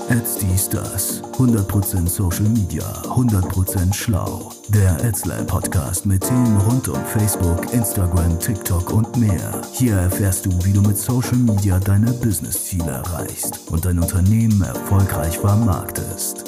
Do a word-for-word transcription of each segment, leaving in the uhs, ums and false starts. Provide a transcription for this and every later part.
Ads dies das. hundert Prozent Social Media, hundert Prozent schlau. Der AdsLab Podcast mit Themen rund um Facebook, Instagram, TikTok und mehr. Hier erfährst du, wie du mit Social Media deine Business-Ziele erreichst und dein Unternehmen erfolgreich vermarktest.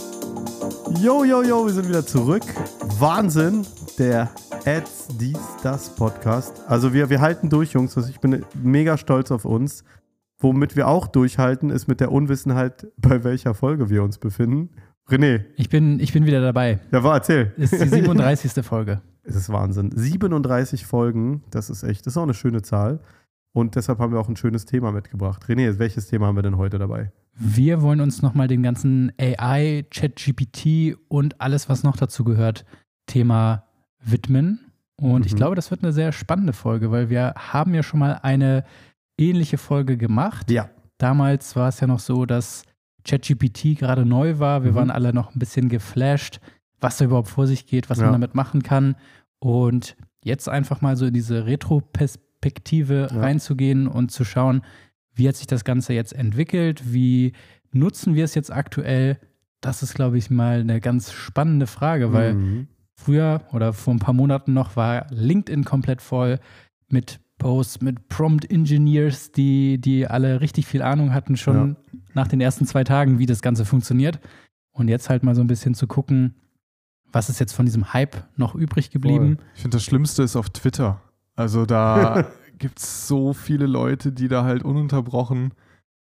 Yo, yo, yo, wir sind wieder zurück. Wahnsinn, der Ads dies das Podcast. Also wir, wir halten durch, Jungs. Also ich bin mega stolz auf uns. Womit wir auch durchhalten, ist mit der Unwissenheit, bei welcher Folge wir uns befinden. René. Ich bin, ich bin wieder dabei. Ja, war, erzähl. Das ist die siebenunddreißigste Folge. Es ist Wahnsinn. siebenunddreißig Folgen, das ist echt, das ist auch eine schöne Zahl. Und deshalb haben wir auch ein schönes Thema mitgebracht. René, welches Thema haben wir denn heute dabei? Wir wollen uns nochmal dem ganzen A I, ChatGPT und alles, was noch dazu gehört, Thema widmen. Und mhm. ich glaube, das wird eine sehr spannende Folge, weil wir haben ja schon mal eine ähnliche Folge gemacht. Ja. Damals war es ja noch so, dass ChatGPT gerade neu war. Wir mhm. waren alle noch ein bisschen geflasht, was da überhaupt vor sich geht, was ja. man damit machen kann. Und jetzt einfach mal so in diese Retro-Perspektive ja. reinzugehen und zu schauen, wie hat sich das Ganze jetzt entwickelt, wie nutzen wir es jetzt aktuell? Das ist, glaube ich, mal eine ganz spannende Frage, weil mhm. früher oder vor ein paar Monaten noch war LinkedIn komplett voll mit Posts, mit Prompt-Engineers, die, die alle richtig viel Ahnung hatten, schon ja. nach den ersten zwei Tagen, wie das Ganze funktioniert. Und jetzt halt mal so ein bisschen zu gucken, was ist jetzt von diesem Hype noch übrig geblieben. Voll. Ich finde, das Schlimmste ist auf Twitter. Also da gibt es so viele Leute, die da halt ununterbrochen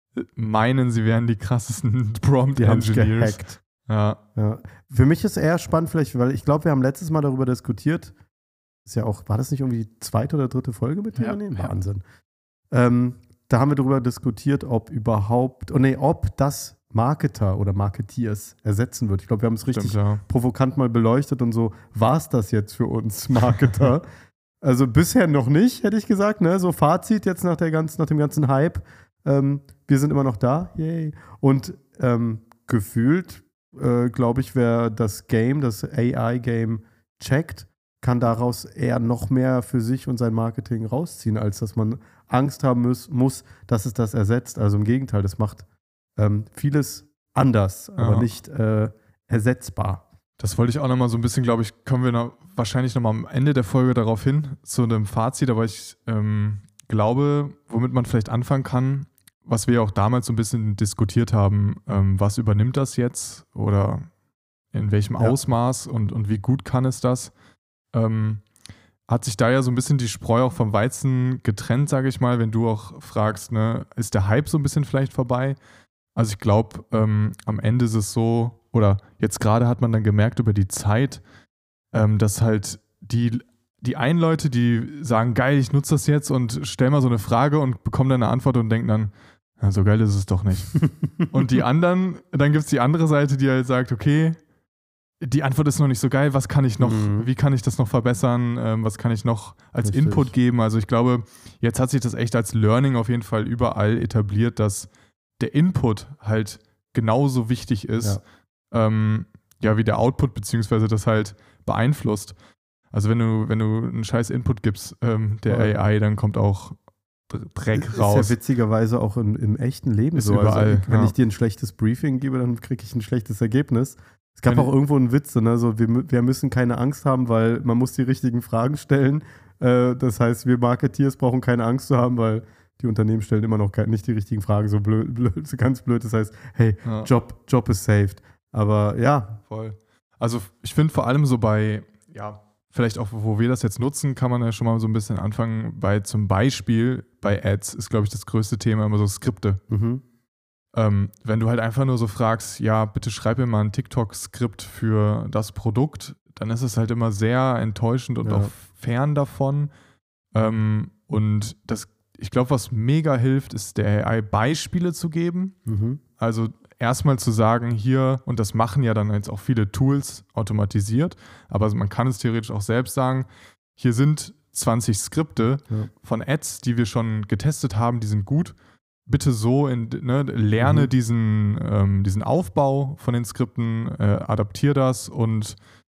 meinen, sie wären die krassesten Prompt-Engineers. Ja. Ja. Für mich ist eher spannend vielleicht, weil ich glaube, wir haben letztes Mal darüber diskutiert, ist ja auch, war das nicht irgendwie die zweite oder dritte Folge mit ja, dem? Ja. Wahnsinn. Ähm, da haben wir darüber diskutiert, ob überhaupt, oh nee, ob das Marketer oder Marketeers ersetzen wird. Ich glaube, wir haben es richtig Stimmt, ja. provokant mal beleuchtet und so, war es das jetzt für uns Marketer? Also bisher noch nicht, hätte ich gesagt, ne? So Fazit jetzt nach, der ganzen, nach dem ganzen Hype. Ähm, wir sind immer noch da, yay. Und ähm, gefühlt, äh, glaube ich, wer das Game, das A I-Game checkt, kann daraus eher noch mehr für sich und sein Marketing rausziehen, als dass man Angst haben muss, muss dass es das ersetzt. Also im Gegenteil, das macht ähm, vieles anders, aber ja. nicht äh, ersetzbar. Das wollte ich auch nochmal so ein bisschen, glaube ich, kommen wir noch, wahrscheinlich nochmal am Ende der Folge darauf hin, zu einem Fazit, aber ich ähm, glaube, womit man vielleicht anfangen kann, was wir auch damals so ein bisschen diskutiert haben, ähm, was übernimmt das jetzt oder in welchem ja. Ausmaß und, und wie gut kann es das? Ähm, hat sich da ja so ein bisschen die Spreu auch vom Weizen getrennt, sage ich mal, wenn du auch fragst, ne, ist der Hype so ein bisschen vielleicht vorbei? Also ich glaube, ähm, am Ende ist es so, oder jetzt gerade hat man dann gemerkt über die Zeit, ähm, dass halt die, die einen Leute, die sagen, geil, ich nutze das jetzt und stell mal so eine Frage und bekomme dann eine Antwort und denken dann, ja, so geil ist es doch nicht. Und die anderen, dann gibt es die andere Seite, die halt sagt, okay, die Antwort ist noch nicht so geil, was kann ich noch, mhm. wie kann ich das noch verbessern, ähm, was kann ich noch als Richtig. Input geben? Also ich glaube, jetzt hat sich das echt als Learning auf jeden Fall überall etabliert, dass der Input halt genauso wichtig ist, ja, ähm, ja wie der Output, beziehungsweise das halt beeinflusst. Also wenn du, wenn du einen scheiß Input gibst, ähm, der ja. A I, dann kommt auch Dreck raus. Ist ja witzigerweise auch im, im echten Leben ist so. Überall, also, wenn ja. ich dir ein schlechtes Briefing gebe, dann kriege ich ein schlechtes Ergebnis. Es gab Meine, auch irgendwo einen Witz, ne? So, wir, wir müssen keine Angst haben, weil man muss die richtigen Fragen stellen. Äh, das heißt, wir Marketeers brauchen keine Angst zu haben, weil die Unternehmen stellen immer noch keine, nicht die richtigen Fragen. So blöd, blöd, so ganz blöd. Das heißt, hey, ja. Job, Job ist saved. Aber ja. Voll. Also ich finde vor allem so bei, ja, vielleicht auch, wo wir das jetzt nutzen, kann man ja schon mal so ein bisschen anfangen. Bei zum Beispiel bei Ads ist, glaube ich, das größte Thema immer so Skripte. Mhm. Ähm, wenn du halt einfach nur so fragst, ja, bitte schreib mir mal ein TikTok-Skript für das Produkt, dann ist es halt immer sehr enttäuschend und ja. auch fern davon. Ähm, und das, ich glaube, was mega hilft, ist der A I Beispiele zu geben. Mhm. Also erstmal zu sagen, hier, und das machen ja dann jetzt auch viele Tools automatisiert, aber man kann es theoretisch auch selbst sagen, hier sind zwanzig Skripte ja. von Ads, die wir schon getestet haben, die sind gut. Bitte so, in, ne, lerne mhm. diesen, ähm, diesen Aufbau von den Skripten, äh, adaptiere das und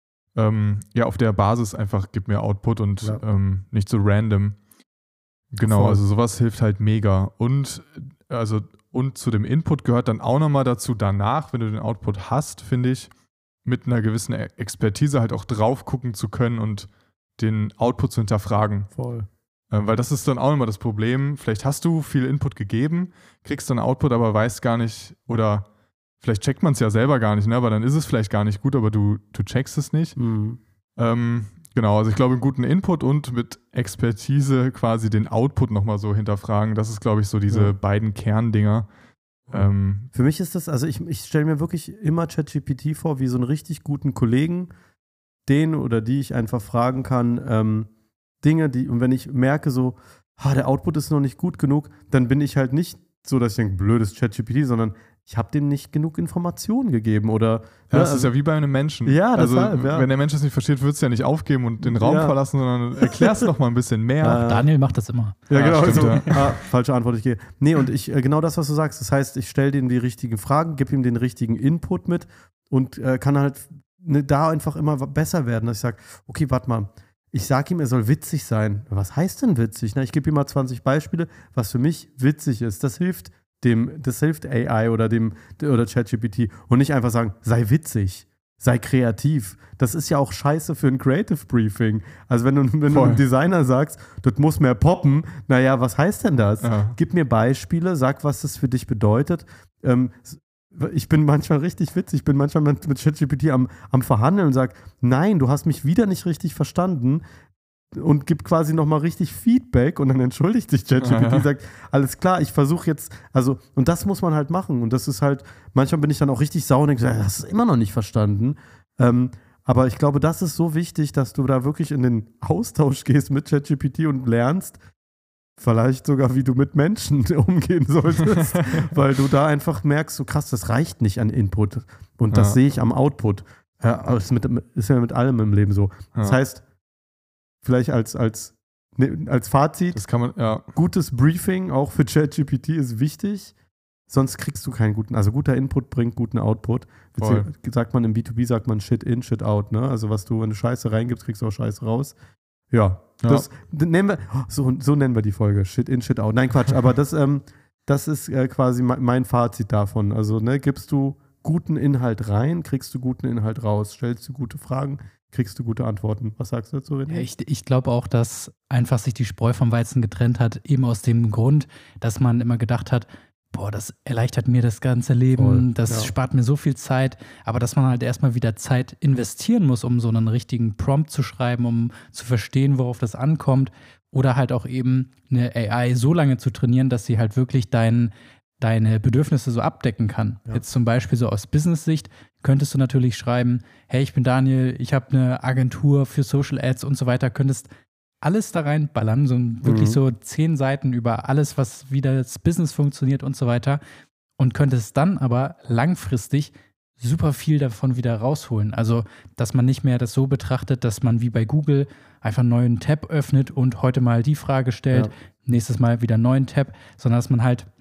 ähm, ja, auf der Basis einfach gib mir Output und ja. ähm, nicht so random. Genau, Voll. also sowas hilft halt mega. Und also und zu dem Input gehört dann auch nochmal dazu, danach, wenn du den Output hast, finde ich, mit einer gewissen Expertise halt auch drauf gucken zu können und den Output zu hinterfragen. Voll. Ähm, weil das ist dann auch immer das Problem. Vielleicht hast du viel Input gegeben, kriegst dann Output, aber weißt gar nicht, oder vielleicht checkt man es ja selber gar nicht, ne? Aber dann ist es vielleicht gar nicht gut, aber du, du checkst es nicht. Mhm. Ähm, genau, also ich glaube, einen guten Input und mit Expertise quasi den Output nochmal so hinterfragen, das ist, glaube ich, so diese Ja. beiden Kerndinger. Ähm, Für mich ist das, also ich, ich stelle mir wirklich immer ChatGPT vor, wie so einen richtig guten Kollegen, den oder die ich einfach fragen kann, ähm, Dinge, die, und wenn ich merke so, ah, der Output ist noch nicht gut genug, dann bin ich halt nicht so, dass ich denke, blödes ChatGPT, sondern ich habe dem nicht genug Informationen gegeben oder. ja, das also, ist ja wie bei einem Menschen. Ja, also, deshalb, ja. wenn der Mensch das nicht versteht, würdest du ja nicht aufgeben und den Raum Ja. verlassen, sondern erklärst noch mal ein bisschen mehr. Ja. Daniel macht das immer. Ja, Ja, genau. stimmt, so, ja. ah, falsche Antwort, ich gehe. Nee, und ich, äh, genau das, was du sagst. Das heißt, ich stelle dem die richtigen Fragen, gebe ihm den richtigen Input mit und äh, kann halt ne, da einfach immer w- besser werden, dass ich sage, okay, warte mal, ich sage ihm, er soll witzig sein. Was heißt denn witzig? Na, ich gebe ihm mal zwanzig Beispiele, was für mich witzig ist. Das hilft dem, das hilft A I oder dem oder ChatGPT und nicht einfach sagen, sei witzig. Sei kreativ. Das ist ja auch scheiße für ein Creative Briefing. Also wenn du, wenn du Voll. einem Designer sagst, das muss mehr poppen, naja, was heißt denn das? Ja. Gib mir Beispiele, sag, was das für dich bedeutet. Ähm, ich bin manchmal richtig witzig, ich bin manchmal mit, mit ChatGPT am, am Verhandeln und sag, nein, du hast mich wieder nicht richtig verstanden und gibt quasi nochmal richtig Feedback und dann entschuldigt sich ChatGPT, Ja. sagt, alles klar, ich versuche jetzt, also, und das muss man halt machen und das ist halt, manchmal bin ich dann auch richtig sauer und denke, das hast du immer noch nicht verstanden. Ähm, aber ich glaube, das ist so wichtig, dass du da wirklich in den Austausch gehst mit ChatGPT und lernst, vielleicht sogar, wie du mit Menschen umgehen solltest, weil du da einfach merkst, so krass, das reicht nicht an Input und das Ja. sehe ich am Output. Ja, aber ist, mit, ist ja mit allem im Leben so. Das Ja. heißt, vielleicht als, als, ne, als Fazit, Das kann man, ja. gutes Briefing auch für ChatGPT ist wichtig, sonst kriegst du keinen guten, also guter Input bringt guten Output. Voll. Bezieh- Sagt man im B zwei B, sagt man Shit in, Shit out, ne? Also was du, wenn du Scheiße reingibst, kriegst du auch Scheiße raus. Ja, Ja. das d- nennen wir, so, so nennen wir die Folge, Shit in, Shit out. Nein, Quatsch, aber das, ähm, das ist äh, quasi me- mein Fazit davon. Also, ne, gibst du guten Inhalt rein, kriegst du guten Inhalt raus. Stellst du gute Fragen, kriegst du gute Antworten. Was sagst du dazu, René? Ja, ich ich glaube auch, dass einfach sich die Spreu vom Weizen getrennt hat, eben aus dem Grund, dass man immer gedacht hat, boah, das erleichtert mir das ganze Leben, Voll, das ja. spart mir so viel Zeit, aber dass man halt erstmal wieder Zeit investieren muss, um so einen richtigen Prompt zu schreiben, um zu verstehen, worauf das ankommt, oder halt auch eben eine A I so lange zu trainieren, dass sie halt wirklich dein, deine Bedürfnisse so abdecken kann. Ja. Jetzt zum Beispiel so aus Business-Sicht könntest du natürlich schreiben, hey, ich bin Daniel, ich habe eine Agentur für Social Ads und so weiter, könntest alles da reinballern, so ein- wirklich Mhm. so zehn Seiten über alles, was wie das Business funktioniert und so weiter und könntest dann aber langfristig super viel davon wieder rausholen. Also, dass man nicht mehr das so betrachtet, dass man wie bei Google einfach einen neuen Tab öffnet und heute mal die Frage stellt, Ja. nächstes Mal wieder einen neuen Tab, sondern dass man halt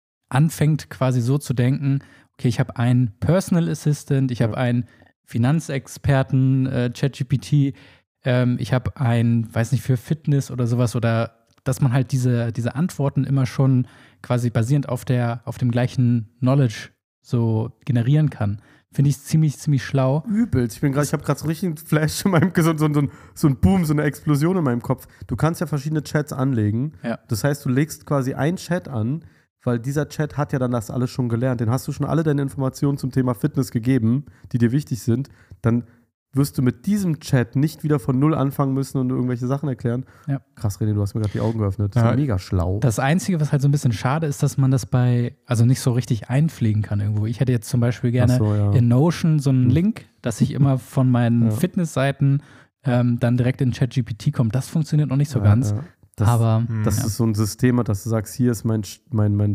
anfängt quasi so zu denken, okay, ich habe einen Personal Assistant, ich habe Ja. einen Finanzexperten, äh, ChatGPT, ähm, ich habe einen, weiß nicht, für Fitness oder sowas oder dass man halt diese, diese Antworten immer schon quasi basierend auf der, auf dem gleichen Knowledge so generieren kann. Finde ich ziemlich, ziemlich schlau. Übelst. Ich bin gerade, ich habe gerade so richtig einen Flash in meinem, so, so, so, so ein Boom, so eine Explosion in meinem Kopf. Du kannst ja verschiedene Chats anlegen. Ja. Das heißt, du legst quasi einen Chat an, weil dieser Chat hat ja dann das alles schon gelernt. Den hast du schon alle deine Informationen zum Thema Fitness gegeben, die dir wichtig sind. Dann wirst du mit diesem Chat nicht wieder von Null anfangen müssen und irgendwelche Sachen erklären. Ja. Krass, René, du hast mir gerade die Augen geöffnet. Das Ja. ist ja mega schlau. Das Einzige, was halt so ein bisschen schade ist, dass man das bei, also nicht so richtig einpflegen kann irgendwo. Ich hätte jetzt zum Beispiel gerne Ach so, ja. in Notion so einen Hm. Link, dass ich immer von meinen Ja. Fitnessseiten ähm, dann direkt in ChatGPT komme. Das funktioniert noch nicht so Ja, ganz. ja. Das, aber Hm. Das ja. ist so ein System, dass du sagst, hier ist mein, mein, mein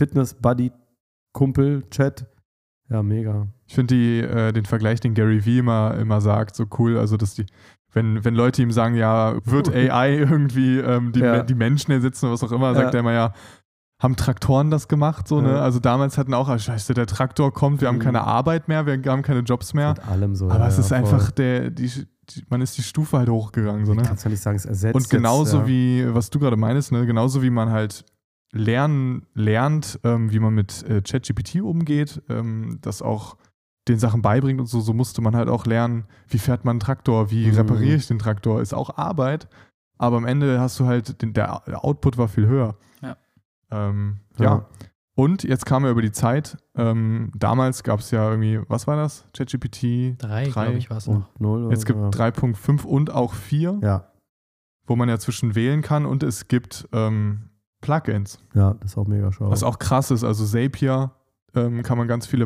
Fitness-Buddy-Kumpel-Chat. Ja, mega. Ich finde die, äh, den Vergleich, den Gary Vee immer, immer sagt, so cool. Also, dass die, wenn, wenn Leute ihm sagen, ja, wird A I irgendwie ähm, die, Ja. die Menschen ersetzen oder was auch immer, sagt Ja. er immer, ja, haben Traktoren das gemacht? So, ne? Ja. Also damals hatten auch, ah, scheiße, der Traktor kommt, wir haben Mhm. keine Arbeit mehr, wir haben keine Jobs mehr. Mit allem so. Aber ja, es ist ja, voll. einfach der, die, die, man ist die Stufe halt hochgegangen. So, ne? Kannst ja nicht sagen, es ersetzt Und genauso jetzt, ja. wie, was du gerade meinst, ne, genauso wie man halt lernen, lernt, ähm, wie man mit äh, ChatGPT umgeht, ähm, das auch den Sachen beibringt und so, so musste man halt auch lernen, wie fährt man einen Traktor, wie Mhm. repariere ich den Traktor, ist auch Arbeit, aber am Ende hast du halt, den, der, der Output war viel höher. Ja. Ähm, Ja. ja. Und jetzt kam ja über die Zeit, ähm, damals gab es ja irgendwie, was war das? ChatGPT Drei, glaube ich, war es noch. Und null. Jetzt gibt ja. drei Punkt fünf und auch vier, Ja, wo man ja zwischen wählen kann und es gibt ähm, Plugins. ja, das ist auch mega schlau. Was auch krass ist, also Zapier ähm, kann man ganz viele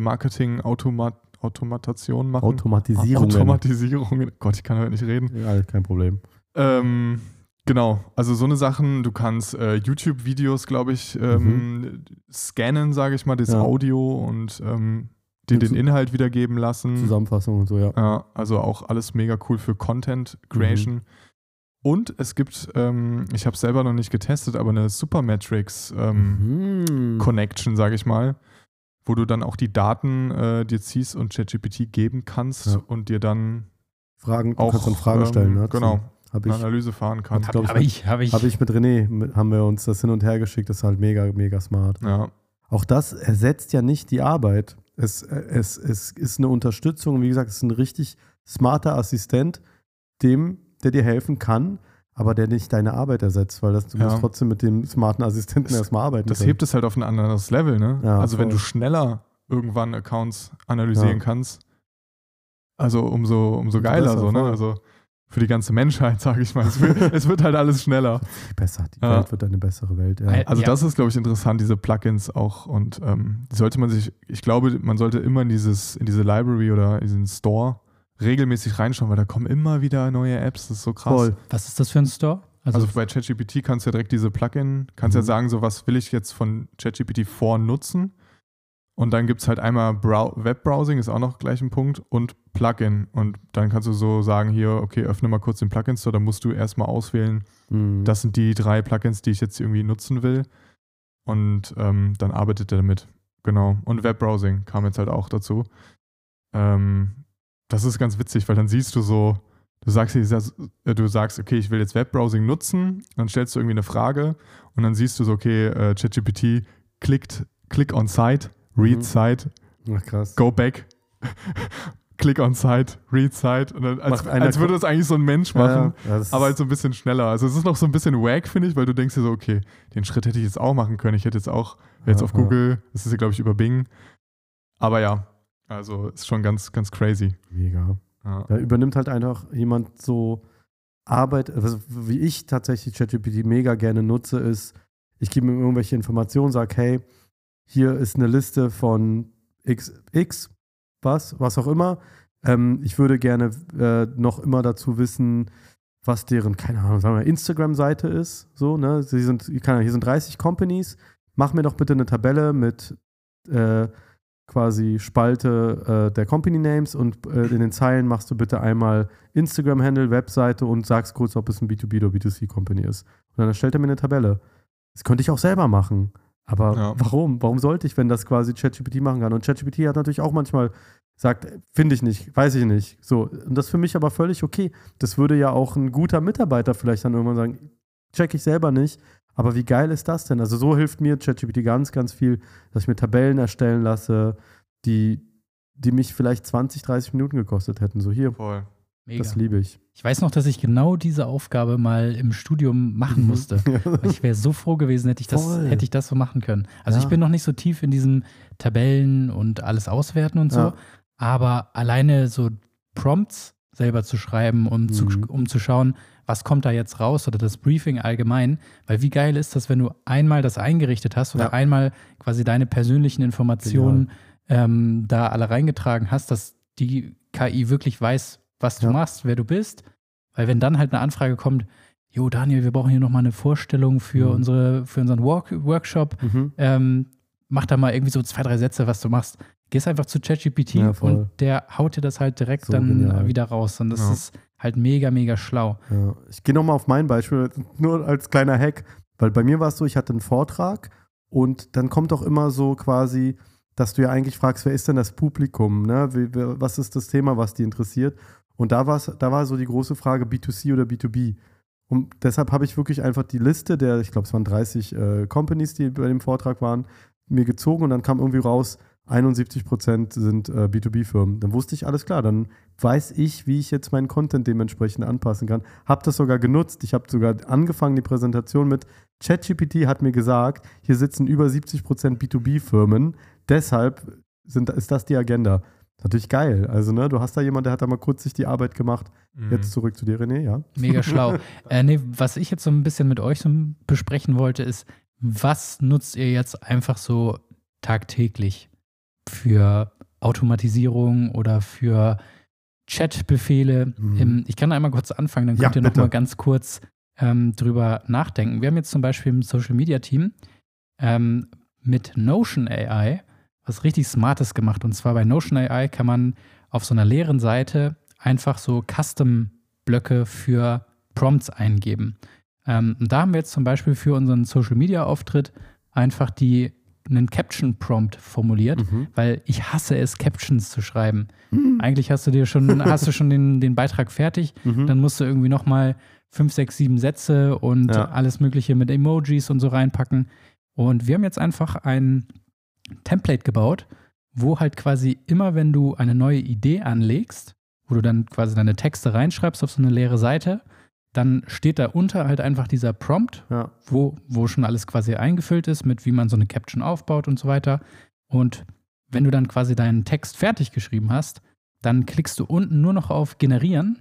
Marketing-Automatationen machen. Automatisierungen. Automatisierungen. Gott, ich kann heute nicht reden. Ja, kein Problem. Ähm, genau, also so eine Sachen, du kannst äh, YouTube-Videos, glaube ich, ähm, scannen, sage ich mal, das Ja. Audio und ähm, dir Und den zu- Inhalt wiedergeben lassen. Zusammenfassung und so, ja. Ja, also auch alles mega cool für Content Creation. Und es gibt, ähm, ich habe es selber noch nicht getestet, aber eine Supermetrics ähm, Mhm. Connection, sage ich mal, wo du dann auch die Daten äh, dir ziehst und ChatGPT geben kannst Ja. und dir dann Fragen, du auch kannst dann Fragen stellen. ähm, Ne? genau, Habe eine ich, Analyse fahren kannst. Hab- glaub ich, Habe ich, habe ich. hab ich mit René, mit, haben wir uns das hin und her geschickt. Das ist halt mega, mega smart. Ja, Auch das ersetzt ja nicht die Arbeit. Es, es, es ist eine Unterstützung. Wie gesagt, es ist ein richtig smarter Assistent, dem, der dir helfen kann, aber der nicht deine Arbeit ersetzt, weil das, du Ja. musst trotzdem mit dem smarten Assistenten Das- erstmal arbeiten das können. hebt es halt auf ein anderes Level, ne? Ja, also wenn voll. du schneller irgendwann Accounts analysieren Ja. kannst, also umso, umso Umso geiler besser, so, ne? voll. Also für die ganze Menschheit, sage ich mal. Es wird, es wird halt alles schneller. Viel besser. Die Ja. Welt wird eine bessere Welt. Ja. Weil- Also Ja. das ist, glaube ich, interessant, diese Plugins auch. Und ähm, die sollte man sich, ich glaube, man sollte immer in dieses, in diese Library oder in diesen Store regelmäßig reinschauen, weil da kommen immer wieder neue Apps. Das ist so krass. Voll. Was ist das für ein Store? Also, Also bei ChatGPT kannst du ja direkt diese Plugin, kannst ja Mhm. sagen, so was will ich jetzt von ChatGPT vor nutzen. Und dann gibt es halt einmal Brow- Webbrowsing, ist auch noch gleich ein Punkt, und Plugin. Und dann kannst du so sagen, hier, okay, öffne mal kurz den Plugin Store, dann musst du erstmal auswählen, Mhm. das sind die drei Plugins, die ich jetzt irgendwie nutzen will. Und ähm, dann arbeitet er damit. Genau. Und Webbrowsing kam jetzt halt auch dazu. Ähm, das ist ganz witzig, weil dann siehst du so, du sagst, du sagst, okay, ich will jetzt Webbrowsing nutzen, dann stellst du irgendwie eine Frage und dann siehst du so, okay, äh, ChatGPT klickt, click on site, read Mhm. site, Ach, krass. go back, click on site, read site. Und dann, als, Macht einer als würde das eigentlich so ein Mensch machen. Ja, ja, das Aber ist- halt so ein bisschen schneller. Also es ist noch so ein bisschen wack, finde ich, weil du denkst dir so, okay, den Schritt hätte ich jetzt auch machen können. Ich hätte jetzt auch jetzt Ja, auf ja. Google, das ist ja, glaube ich, über Bing. Aber ja, also ist schon ganz, ganz crazy. mega. Ja. Da übernimmt halt einfach jemand so Arbeit, also wie ich tatsächlich ChatGPT mega gerne nutze, ist, ich gebe ihm irgendwelche Informationen, sage, hey, hier ist eine Liste von X, X was, was auch immer. Ähm, ich würde gerne äh, noch immer dazu wissen, was deren, keine Ahnung, sagen wir, Instagram-Seite ist. So, ne? Sie sind, keine Ahnung, hier sind dreißig Companies. Mach mir doch bitte eine Tabelle mit äh, quasi Spalte äh, der Company Names und äh, in den Zeilen machst du bitte einmal Instagram-Handle, Webseite und sagst kurz, ob es ein B zwei B oder B zwei C Company ist. Und dann erstellt er mir eine Tabelle. Das könnte ich auch selber machen. Aber Ja. warum? Warum sollte ich, wenn das quasi ChatGPT machen kann? Und ChatGPT hat natürlich auch manchmal sagt, finde ich nicht, weiß ich nicht. So, und das ist für mich aber völlig okay. Das würde ja auch ein guter Mitarbeiter vielleicht dann irgendwann sagen, check ich selber nicht. Aber wie geil ist das denn? Also so hilft mir ChatGPT ganz, ganz viel, dass ich mir Tabellen erstellen lasse, die, die mich vielleicht zwanzig, dreißig Minuten gekostet hätten. So hier, Voll. mega. das liebe ich. Ich weiß noch, dass ich genau diese Aufgabe mal im Studium machen Mhm. musste. Ich wäre so froh gewesen, hätte ich das, Voll. hätte ich das so machen können. Also Ja. ich bin noch nicht so tief in diesen Tabellen und alles auswerten und so, Ja. aber alleine so Prompts selber zu schreiben, um, Mhm. zu, um zu schauen, was kommt da jetzt raus oder das Briefing allgemein. Weil wie geil ist das, wenn du einmal das eingerichtet hast oder Ja. einmal quasi deine persönlichen Informationen ähm, da alle reingetragen hast, dass die K I wirklich weiß, was du Ja. machst, wer du bist. Weil wenn dann halt eine Anfrage kommt, jo Daniel, wir brauchen hier nochmal eine Vorstellung für, Mhm. unsere, für unseren Work Workshop, Mhm. ähm, mach da mal irgendwie so zwei, drei Sätze, was du machst. Gehst einfach zu ChatGPT Ja, voll. und der haut dir das halt direkt So dann genial. wieder raus. Und das Ja. ist halt mega, mega schlau. Ja. Ich gehe nochmal auf mein Beispiel, nur als kleiner Hack, weil bei mir war es so, ich hatte einen Vortrag und dann kommt doch immer so quasi, dass du ja eigentlich fragst, wer ist denn das Publikum, ne? Wie, wer, was ist das Thema, was die interessiert? Und da, war's, da war so die große Frage B zwei C oder B zwei B. Und deshalb habe ich wirklich einfach die Liste der, ich glaube, es waren dreißig äh, Companies, die bei dem Vortrag waren, mir gezogen und dann kam irgendwie raus, einundsiebzig Prozent sind äh, B zwei B-Firmen. Dann wusste ich, alles klar, dann weiß ich, wie ich jetzt meinen Content dementsprechend anpassen kann. Habe das sogar genutzt. Ich habe sogar angefangen, die Präsentation mit ChatGPT hat mir gesagt, hier sitzen über siebzig Prozent B zwei B-Firmen. Deshalb sind, ist das die Agenda. Das ist natürlich geil. Also, ne, du hast da jemanden, der hat da mal kurz sich die Arbeit gemacht. Mhm. Jetzt zurück zu dir, René, ja? Mega schlau. äh, nee, was ich jetzt so ein bisschen mit euch so besprechen wollte, ist, was nutzt ihr jetzt einfach so tagtäglich für Automatisierung oder für Chatbefehle? Mhm. Ich kann einmal kurz anfangen, dann könnt ja, ihr noch mal ganz kurz ähm, drüber nachdenken. Wir haben jetzt zum Beispiel im Social-Media-Team ähm, mit Notion A I was richtig Smartes gemacht. Und zwar bei Notion A I kann man auf so einer leeren Seite einfach so Custom-Blöcke für Prompts eingeben. Ähm, und da haben wir jetzt zum Beispiel für unseren Social-Media-Auftritt einfach die einen Caption-Prompt formuliert, mhm. weil ich hasse es, Captions zu schreiben. Mhm. Eigentlich hast du dir schon, hast du schon den, den Beitrag fertig, mhm. dann musst du irgendwie nochmal fünf, sechs, sieben Sätze und ja. alles Mögliche mit Emojis und so reinpacken. Und wir haben jetzt einfach ein Template gebaut, wo halt quasi immer, wenn du eine neue Idee anlegst, wo du dann quasi deine Texte reinschreibst auf so eine leere Seite, dann steht da unter halt einfach dieser Prompt, ja. wo, wo schon alles quasi eingefüllt ist, mit wie man so eine Caption aufbaut und so weiter. Und wenn du dann quasi deinen Text fertig geschrieben hast, dann klickst du unten nur noch auf Generieren,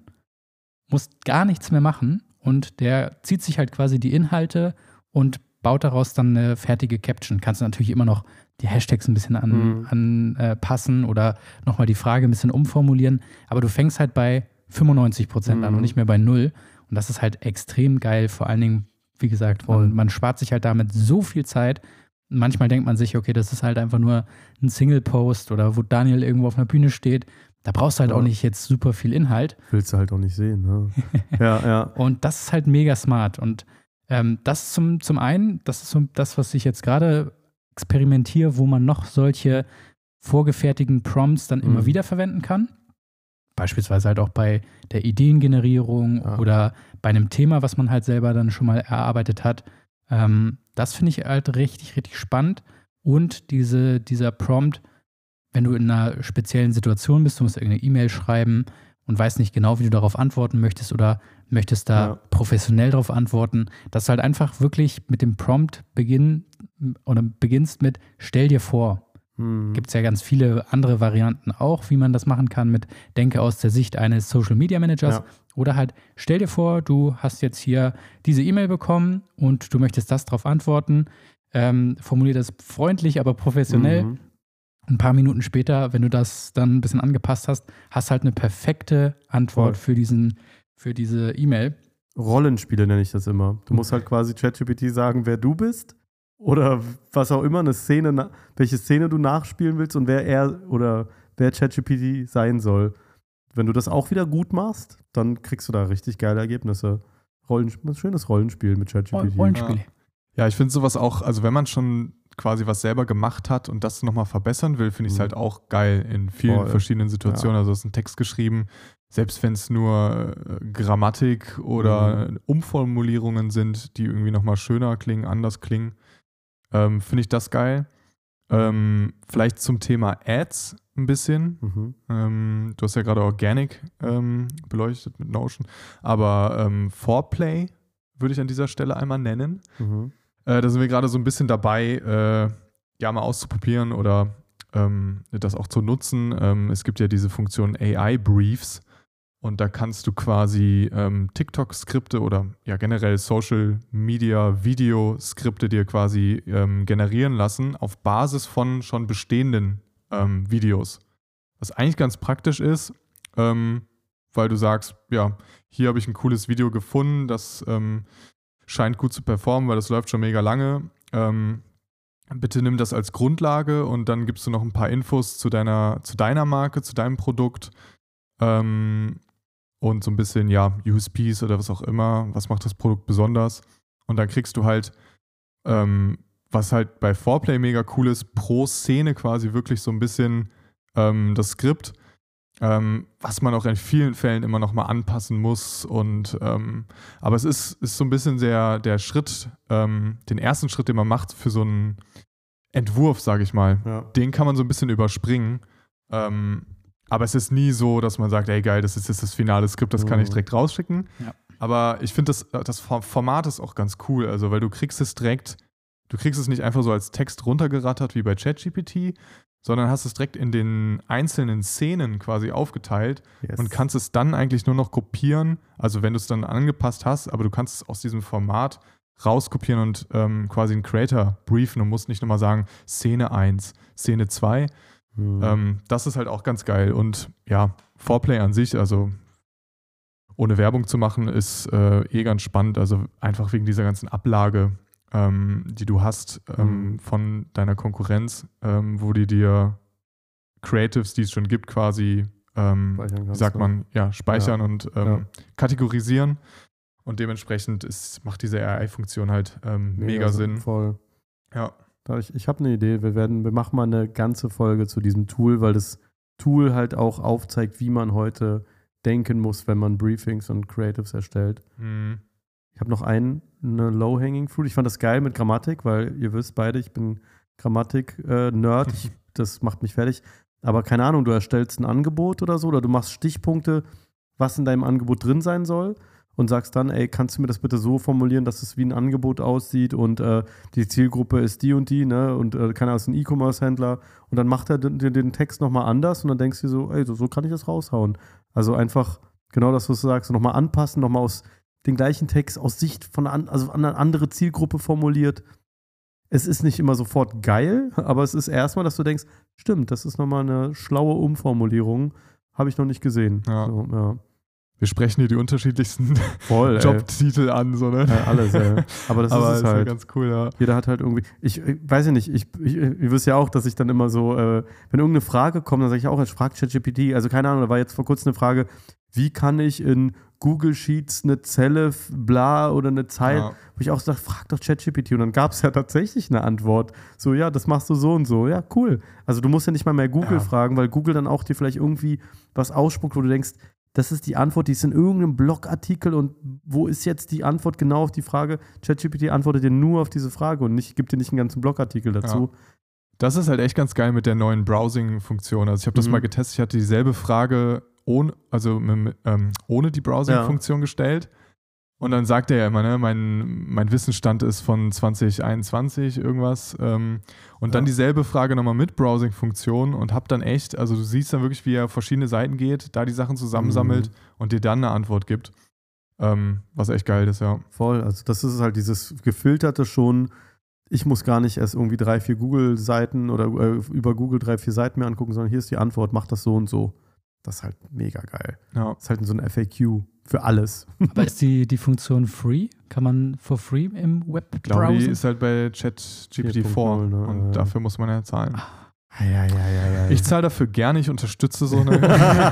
musst gar nichts mehr machen und der zieht sich halt quasi die Inhalte und baut daraus dann eine fertige Caption. Kannst du natürlich immer noch die Hashtags ein bisschen anpassen an, äh, oder nochmal die Frage ein bisschen umformulieren, aber du fängst halt bei fünfundneunzig Prozent mhm. an und nicht mehr bei null. Und das ist halt extrem geil, vor allen Dingen, wie gesagt, man, man spart sich halt damit so viel Zeit. Manchmal denkt man sich, okay, das ist halt einfach nur ein Single-Post oder wo Daniel irgendwo auf einer Bühne steht. Da brauchst du halt ja. auch nicht jetzt super viel Inhalt. Willst du halt auch nicht sehen, ne? ja, ja. Und das ist halt mega smart. Und ähm, das zum, zum einen, das ist so das, was ich jetzt gerade experimentiere, wo man noch solche vorgefertigten Prompts dann immer mhm. wieder verwenden kann. Beispielsweise halt auch bei der Ideengenerierung ja. oder bei einem Thema, was man halt selber dann schon mal erarbeitet hat. Ähm, das finde ich halt richtig, richtig spannend. Und diese, dieser Prompt, wenn du in einer speziellen Situation bist, du musst irgendeine E-Mail schreiben und weißt nicht genau, wie du darauf antworten möchtest oder möchtest da ja. professionell darauf antworten, dass du halt einfach wirklich mit dem Prompt beginnen oder beginnst mit stell dir vor. Hm. Gibt es ja ganz viele andere Varianten auch, wie man das machen kann mit denke aus der Sicht eines Social Media Managers. Ja. Oder halt stell dir vor, du hast jetzt hier diese E-Mail bekommen und du möchtest das darauf antworten. Ähm, formulier das freundlich, aber professionell. Mhm. Ein paar Minuten später, wenn du das dann ein bisschen angepasst hast, hast halt eine perfekte Antwort für diesen, für diese E-Mail. Rollenspiele nenne ich das immer. Du musst halt quasi ChatGPT sagen, wer du bist oder was auch immer, eine Szene, welche Szene du nachspielen willst und wer er oder wer ChatGPT sein soll. Wenn du das auch wieder gut machst, dann kriegst du da richtig geile Ergebnisse. Rollenspiel, ein schönes Rollenspiel mit ChatGPT. Rollenspiel. Ja, ja, ich finde sowas auch, also wenn man schon quasi was selber gemacht hat und das nochmal verbessern will, finde ich es mhm. halt auch geil in vielen Voll. verschiedenen Situationen. Ja. Also du hast einen Text geschrieben, selbst wenn es nur äh, Grammatik oder mhm. Umformulierungen sind, die irgendwie nochmal schöner klingen, anders klingen, ähm, finde ich das geil. Ähm, vielleicht zum Thema Ads ein bisschen. Mhm. Ähm, du hast ja gerade Organic ähm, beleuchtet mit Notion, aber ähm, Foreplay würde ich an dieser Stelle einmal nennen. Mhm. Äh, da sind wir gerade so ein bisschen dabei, äh, ja mal auszuprobieren oder ähm, das auch zu nutzen. Ähm, es gibt ja diese Funktion A I-Briefs und da kannst du quasi ähm, TikTok-Skripte oder ja generell Social-Media-Video-Skripte dir quasi ähm, generieren lassen auf Basis von schon bestehenden ähm, Videos. Was eigentlich ganz praktisch ist, ähm, weil du sagst, ja, hier habe ich ein cooles Video gefunden, das ähm, scheint gut zu performen, weil das läuft schon mega lange. Ähm, bitte nimm das als Grundlage und dann gibst du noch ein paar Infos zu deiner, zu deiner Marke, zu deinem Produkt ähm, und so ein bisschen, ja, U S Ps oder was auch immer. Was macht das Produkt besonders? Und dann kriegst du halt, ähm, was halt bei Foreplay mega cool ist, pro Szene quasi wirklich so ein bisschen ähm, das Skript. ähm, was man auch in vielen Fällen immer noch mal anpassen muss. Und ähm, aber es ist, ist so ein bisschen der, der Schritt, ähm, den ersten Schritt, den man macht für so einen Entwurf, sage ich mal, Ja. den kann man so ein bisschen überspringen. Ähm, aber es ist nie so, dass man sagt, ey geil, das ist jetzt das finale Skript, das kann ich direkt rausschicken. Ja. Aber ich finde, das, das Format ist auch ganz cool, also weil du kriegst es direkt, du kriegst es nicht einfach so als Text runtergerattert wie bei ChatGPT, sondern hast es direkt in den einzelnen Szenen quasi aufgeteilt Yes. und kannst es dann eigentlich nur noch kopieren, also wenn du es dann angepasst hast, aber du kannst es aus diesem Format rauskopieren und ähm, quasi einen Creator briefen und musst nicht nochmal sagen, Szene eins, Szene zwei. Mhm. Ähm, das ist halt auch ganz geil. Und ja, Foreplay an sich, also ohne Werbung zu machen, ist äh, eh ganz spannend. Also einfach wegen dieser ganzen Ablage, ähm, die du hast ähm, Mhm. von deiner Konkurrenz, ähm, wo die dir Creatives, die es schon gibt, quasi, ähm, Speichern wie kannst, sagt ne? man, ja, speichern und ähm, Ja. kategorisieren. Und dementsprechend ist, macht diese A I-Funktion halt ähm, mega Sinn. Voll. Ja. Da Ich, ich habe eine Idee. Wir werden, wir machen mal eine ganze Folge zu diesem Tool, weil das Tool halt auch aufzeigt, wie man heute denken muss, wenn man Briefings und Creatives erstellt. Mhm. Ich habe noch einen, eine Low-Hanging Fruit. Ich fand das geil mit Grammatik, weil ihr wisst beide, ich bin Grammatik-Nerd. Ich das macht mich fertig. Aber keine Ahnung, du erstellst ein Angebot oder so, oder du machst Stichpunkte, was in deinem Angebot drin sein soll. Und sagst dann, ey, kannst du mir das bitte so formulieren, dass es wie ein Angebot aussieht und äh, die Zielgruppe ist die und die, ne? Und äh, keiner ist ein E-Commerce-Händler. Und dann macht er den, den Text nochmal anders und dann denkst du dir so, ey, so, so kann ich das raushauen. Also einfach genau das, was du sagst, nochmal anpassen, nochmal aus den gleichen Text aus Sicht von an, also an eine andere Zielgruppe formuliert. Es ist nicht immer sofort geil, aber es ist erstmal, dass du denkst, stimmt, das ist nochmal eine schlaue Umformulierung. Habe ich noch nicht gesehen. Ja. So, ja. Wir sprechen hier die unterschiedlichsten Voll, ey. Jobtitel an, so, ne? Ja, alles, ey. Aber das Aber ist es ja halt. ganz cool, ja. Jeder hat halt irgendwie, ich, ich weiß ja nicht, ich, ich, ihr wisst ja auch, dass ich dann immer so, äh, wenn irgendeine Frage kommt, dann sage ich auch, jetzt fragt ChatGPT, also keine Ahnung, da war jetzt vor kurzem eine Frage, wie kann ich in Google Sheets eine Zelle, bla oder eine Zeile, Ja. wo ich auch sage, frag doch ChatGPT und dann gab es ja tatsächlich eine Antwort, so ja, das machst du so und so, ja, cool. Also du musst ja nicht mal mehr Google Ja. fragen, weil Google dann auch dir vielleicht irgendwie was ausspuckt, wo du denkst, das ist die Antwort, die ist in irgendeinem Blogartikel und wo ist jetzt die Antwort genau auf die Frage? ChatGPT antwortet dir nur auf diese Frage und nicht, gibt dir nicht einen ganzen Blogartikel dazu. Das ist halt echt ganz geil mit der neuen Browsing-Funktion. Also ich habe das Mhm. mal getestet, ich hatte dieselbe Frage ohne, also mit, ähm, ohne die Browsing-Funktion gestellt. Und dann sagt er ja immer, ne, mein, mein Wissensstand ist von zwanzig einundzwanzig irgendwas. Ähm, und dann Ja. dieselbe Frage nochmal mit Browsing-Funktion und hab dann echt, also du siehst dann wirklich, wie er auf verschiedene Seiten geht, da die Sachen zusammensammelt Mhm. und dir dann eine Antwort gibt. Ähm, was echt geil ist, ja. Voll, also das ist halt dieses gefilterte schon, ich muss gar nicht erst irgendwie drei, vier Google-Seiten oder äh, über Google drei, vier Seiten mir angucken, sondern hier ist die Antwort, mach das so und so. Das ist halt mega geil. ja. Das ist halt so ein F A Q für alles. Aber ist die, die Funktion free? Kann man for free im Web Ich glaube, die browsen? ist halt bei ChatGPT vier vier Punkt null, ne? und Ja. dafür muss man ja zahlen. Ja, ja, ja, ja. Ich zahle dafür gerne, ich unterstütze so eine.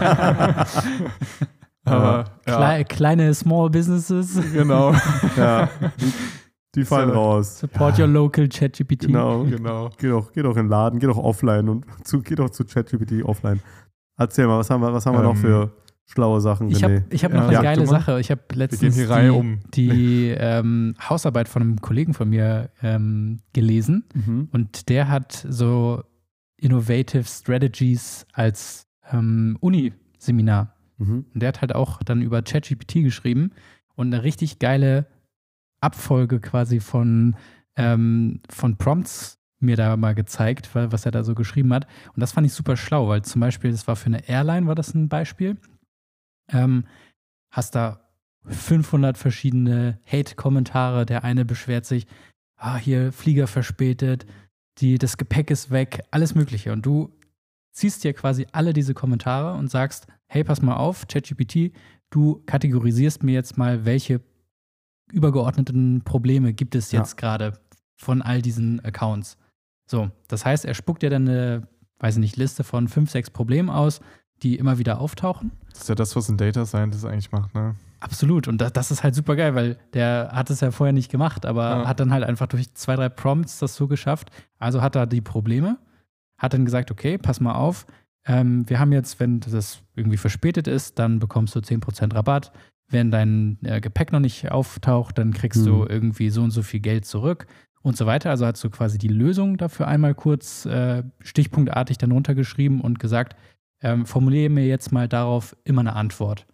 Aber ja, Klei- Kleine Small Businesses. genau, ja, die, die fallen So. raus. Support your local ChatGPT. Genau. genau. Geh doch, geh doch in den Laden, geh doch offline und zu, geh doch zu ChatGPT offline. Erzähl mal, was haben wir, was haben wir noch Ähm, für schlaue Sachen, Ich René? habe ich hab Ja, noch eine sag geile du mal. Sache. Ich habe Wir letztens gehen die Reihe die, um. die ähm, Hausarbeit von einem Kollegen von mir ähm, gelesen. Mhm. Und der hat so Innovative Strategies als ähm, Uni-Seminar. Mhm. Und der hat halt auch dann über ChatGPT geschrieben und eine richtig geile Abfolge quasi von, ähm, von Prompts mir da mal gezeigt, wa- was er da so geschrieben hat. Und das fand ich super schlau, weil zum Beispiel, das war für eine Airline, war das ein Beispiel. Ähm, hast da fünfhundert verschiedene Hate-Kommentare. Der eine beschwert sich, ah, hier Flieger verspätet, die, das Gepäck ist weg, alles Mögliche. Und du ziehst dir quasi alle diese Kommentare und sagst, hey, pass mal auf, ChatGPT, du kategorisierst mir jetzt mal, welche übergeordneten Probleme gibt es jetzt gerade von all diesen Accounts. So, das heißt, er spuckt dir dann eine, weiß ich nicht, Liste von fünf, sechs Problemen aus, die immer wieder auftauchen. Das ist ja das, was ein Data Scientist eigentlich macht, ne? Absolut. Und das, das ist halt super geil, weil der hat es ja vorher nicht gemacht, aber Ja. hat dann halt einfach durch zwei, drei Prompts das so geschafft. Also hat er die Probleme, hat dann gesagt, okay, pass mal auf, ähm, wir haben jetzt, wenn das irgendwie verspätet ist, dann bekommst du zehn Prozent Rabatt. Wenn dein äh, Gepäck noch nicht auftaucht, dann kriegst mhm. du irgendwie so und so viel Geld zurück und so weiter. Also hast du quasi die Lösung dafür einmal kurz äh, stichpunktartig dann runtergeschrieben und gesagt, ähm, formuliere mir jetzt mal darauf immer eine Antwort.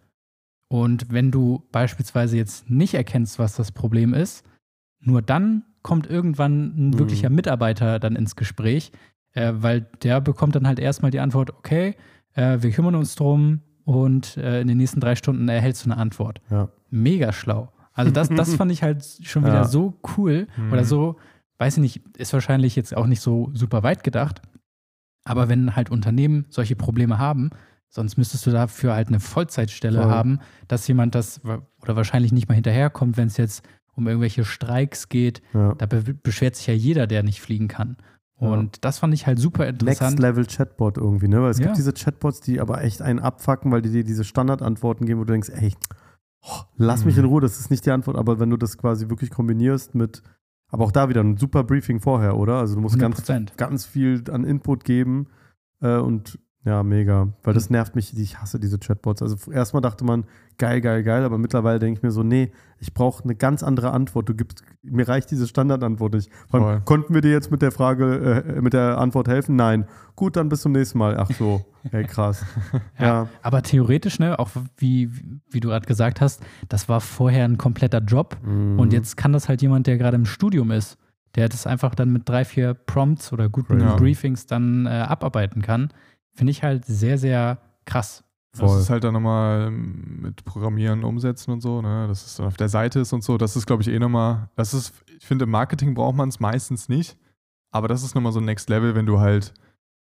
Und wenn du beispielsweise jetzt nicht erkennst, was das Problem ist, nur dann kommt irgendwann ein wirklicher mhm. Mitarbeiter dann ins Gespräch, äh, weil der bekommt dann halt erstmal die Antwort, okay, äh, wir kümmern uns drum, und äh, in den nächsten drei Stunden erhältst du eine Antwort. Ja. Mega schlau. Also das, das fand ich halt schon wieder ja. so cool. Mhm. Oder so, weiß ich nicht, ist wahrscheinlich jetzt auch nicht so super weit gedacht. Aber wenn halt Unternehmen solche Probleme haben, sonst müsstest du dafür halt eine Vollzeitstelle Voll. haben, dass jemand das, oder wahrscheinlich nicht mal hinterherkommt, wenn es jetzt um irgendwelche Streiks geht. Ja. Da be- beschwert sich ja jeder, der nicht fliegen kann. Und ja. das fand ich halt super interessant. Next-Level-Chatbot irgendwie, ne? Weil es ja. gibt diese Chatbots, die aber echt einen abfacken, weil die dir diese Standardantworten geben, wo du denkst, ey, oh, lass mhm. mich in Ruhe, das ist nicht die Antwort. Aber wenn du das quasi wirklich kombinierst mit, aber auch da wieder ein super Briefing vorher, oder? Also du musst ganz, ganz viel an Input geben äh, und ja, mega. Weil das nervt mich, ich hasse diese Chatbots. Also erstmal dachte man, geil, geil, geil, aber mittlerweile denke ich mir so, nee, ich brauche eine ganz andere Antwort. Du gibst, mir reicht diese Standardantwort nicht. Vor allem, konnten wir dir jetzt mit der Frage, äh, mit der Antwort helfen? Nein. Gut, dann bis zum nächsten Mal. Ach so, hey, krass. ja, ja. Aber theoretisch, ne, auch wie, wie du gerade gesagt hast, das war vorher ein kompletter Job mhm. und jetzt kann das halt jemand, der gerade im Studium ist, der das einfach dann mit drei, vier Prompts oder guten ja. Briefings dann äh, abarbeiten kann. Finde ich halt sehr, sehr krass. Voll. Das ist halt dann nochmal mit Programmieren, Umsetzen und so, ne, dass es dann auf der Seite ist und so, das ist, glaube ich, eh nochmal, das ist, ich finde, im Marketing braucht man es meistens nicht, aber das ist nochmal so ein Next Level, wenn du halt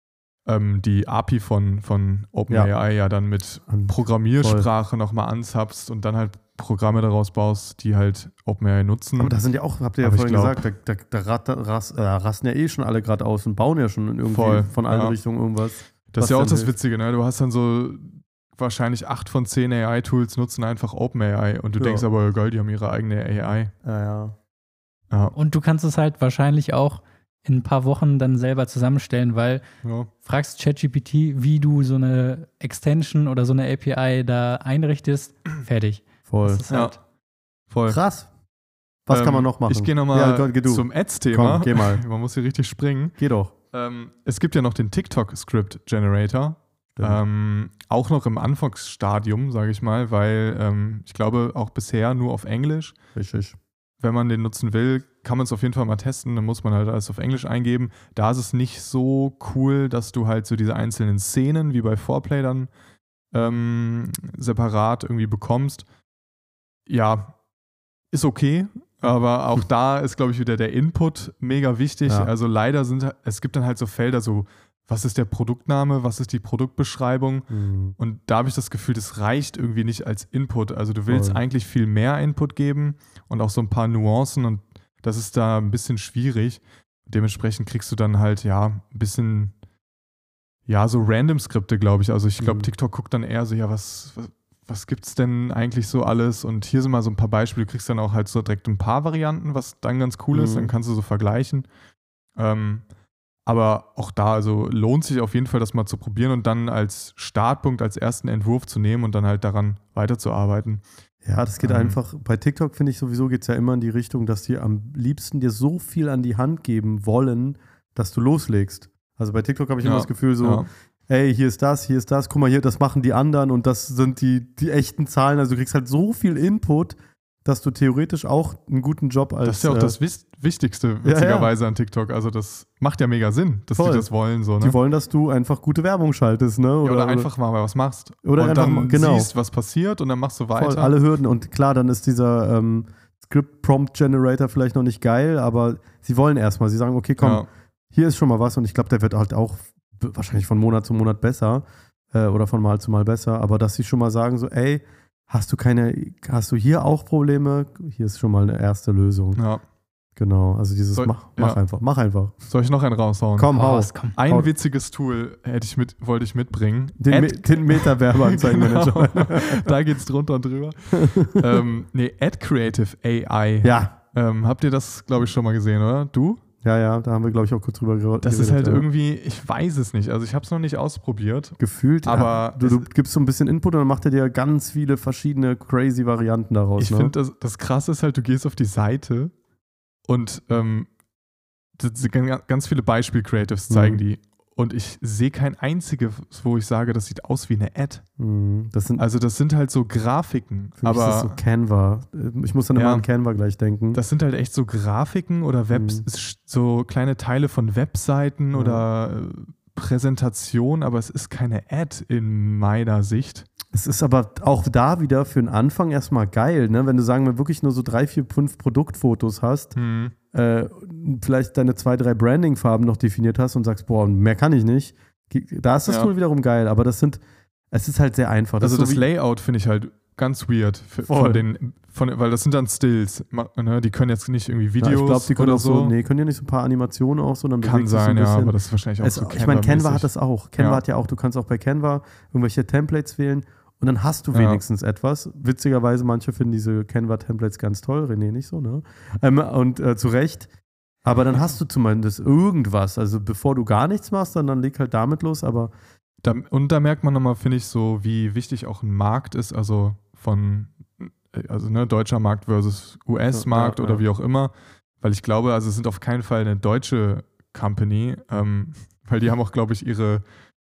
ähm, die A P I von, von OpenAI ja. ja dann mit Programmiersprache nochmal anzapfst und dann halt Programme daraus baust, die halt OpenAI nutzen. Aber da sind ja auch, habt ihr ja aber vorhin glaub, gesagt, da, da, da rat, ras, äh, rasten ja eh schon alle gerade aus und bauen ja schon irgendwie voll, von allen ja. Richtungen irgendwas. Das ist ja auch das hilft. Witzige, ne? Du hast dann so wahrscheinlich acht von zehn A I-Tools nutzen einfach OpenAI und du ja. denkst aber, geil, die haben ihre eigene A I. Ja, ja. ja. Und du kannst es halt wahrscheinlich auch in ein paar Wochen dann selber zusammenstellen, weil ja. fragst ChatGPT, wie du so eine Extension oder so eine A P I da einrichtest, fertig. Voll. Das ist halt ja. Voll. Krass. Was ähm, kann man noch machen? Ich gehe nochmal ja, zum Ads-Thema. Komm, geh mal. Man muss hier richtig springen. Geh doch. Ähm, es gibt ja noch den TikTok-Script-Generator. Ähm, auch noch im Anfangsstadium, sage ich mal, weil ähm, ich glaube auch bisher nur auf Englisch. Richtig. Wenn man den nutzen will, kann man es auf jeden Fall mal testen. Dann muss man halt alles auf Englisch eingeben. Da ist es nicht so cool, dass du halt so diese einzelnen Szenen wie bei Foreplay dann ähm, separat irgendwie bekommst. Ja, ist okay. Aber auch da ist, glaube ich, wieder der Input mega wichtig. Ja. Also leider sind, es gibt dann halt so Felder, so, was ist der Produktname, was ist die Produktbeschreibung? Mhm. Und da habe ich das Gefühl, das reicht irgendwie nicht als Input. Also du willst Voll. eigentlich viel mehr Input geben und auch so ein paar Nuancen und das ist da ein bisschen schwierig. Dementsprechend kriegst du dann halt, ja, ein bisschen, ja, so Random-Skripte, glaube ich. Also ich glaube, mhm. TikTok guckt dann eher so, ja, was, was was gibt's denn eigentlich so alles? Und hier sind mal so ein paar Beispiele. Du kriegst dann auch halt so direkt ein paar Varianten, was dann ganz cool mhm. ist. Dann kannst du so vergleichen. Ähm, aber auch da, also lohnt sich auf jeden Fall, das mal zu probieren und dann als Startpunkt, als ersten Entwurf zu nehmen und dann halt daran weiterzuarbeiten. Ja, das geht ähm, einfach. Bei TikTok, finde ich sowieso, geht es ja immer in die Richtung, dass die am liebsten dir so viel an die Hand geben wollen, dass du loslegst. Also bei TikTok habe ich ja, immer das Gefühl so, ja. Ey, hier ist das, hier ist das, guck mal hier, das machen die anderen und das sind die, die echten Zahlen. Also du kriegst halt so viel Input, dass du theoretisch auch einen guten Job als... Das ist ja auch äh, das Wiss- Wichtigste, witzigerweise, ja, ja. an TikTok. Also das macht ja mega Sinn, dass Voll. die das wollen. So, ne? Die wollen, dass du einfach gute Werbung schaltest, ne? Oder, ja, oder einfach mal was machst. Oder und einfach dann mal, genau. siehst, was passiert und dann machst du weiter. Voll, alle Hürden. Und klar, dann ist dieser ähm, Script-Prompt-Generator vielleicht noch nicht geil, aber sie wollen erstmal. Sie sagen, okay, komm, ja. hier ist schon mal was und ich glaube, der wird halt auch wahrscheinlich von Monat zu Monat besser äh, oder von Mal zu Mal besser, aber dass sie schon mal sagen so, ey, hast du keine, hast du hier auch Probleme? Hier ist schon mal eine erste Lösung. Ja. Genau, also dieses Soll, mach, mach ja. einfach, mach einfach. Soll ich noch einen raushauen? Komm, hau. Komm. Ein hau. witziges Tool hätte ich mit, wollte ich mitbringen. Den, Ad- Me- den Meta-Werbeanzeigenmanager. Genau. Da geht's drunter und drüber. ähm, nee, Ad Creative A I. Ja. Ähm, habt ihr das, glaube ich, schon mal gesehen, oder? Du? Ja, ja, da haben wir, glaube ich, auch kurz drüber geredet. Das ist halt ja. irgendwie, ich weiß es nicht. Also ich habe es noch nicht ausprobiert. Gefühlt, aber ja, du, du gibst so ein bisschen Input und dann macht er dir ganz viele verschiedene crazy Varianten daraus. Ich ne? finde, das, das Krasse ist halt, du gehst auf die Seite und ähm, das, ganz viele Beispiel-Creatives zeigen mhm. die. Und ich sehe kein einziges, wo ich sage, das sieht aus wie eine Ad. Mhm. Das sind, also das sind halt so Grafiken. Für mich aber ist das so Canva. Ich muss dann immer ja, an Canva gleich denken. Das sind halt echt so Grafiken oder Webs, mhm. so kleine Teile von Webseiten ja. oder Präsentationen, aber es ist keine Ad in meiner Sicht. Es ist aber auch da wieder für den Anfang erstmal geil, ne? Wenn du, sagen wir, wirklich nur so drei, vier, fünf Produktfotos hast, mhm. äh, vielleicht deine zwei, drei Branding-Farben noch definiert hast und sagst, boah, mehr kann ich nicht. Da ist das ja. Tool wiederum geil, aber das sind, es ist halt sehr einfach. Das also so das Layout finde ich halt ganz weird, für, von den, von, weil das sind dann Stills, ne? Die können jetzt nicht irgendwie Videos ja, ich glaube, die können oder auch so, nee, können ja nicht so ein paar Animationen auch so, dann kann sein, so ein ja, aber das ist wahrscheinlich auch es, so Canva. Ich meine, Canva hat das auch. Canva ja. hat ja auch, du kannst auch bei Canva irgendwelche Templates wählen und dann hast du wenigstens ja. etwas. Witzigerweise, manche finden diese Canva-Templates ganz toll, René nicht so, ne? Ähm, und äh, zu Recht. Aber dann hast du zumindest irgendwas. Also bevor du gar nichts machst, dann, dann leg halt damit los, aber da, und da merkt man nochmal, finde ich, so, wie wichtig auch ein Markt ist, also von, also ne, deutscher Markt versus U S-Markt ja, ja, oder ja. wie auch immer, weil ich glaube, also es sind auf keinen Fall eine deutsche Company, ähm, weil die haben auch, glaube ich, ihre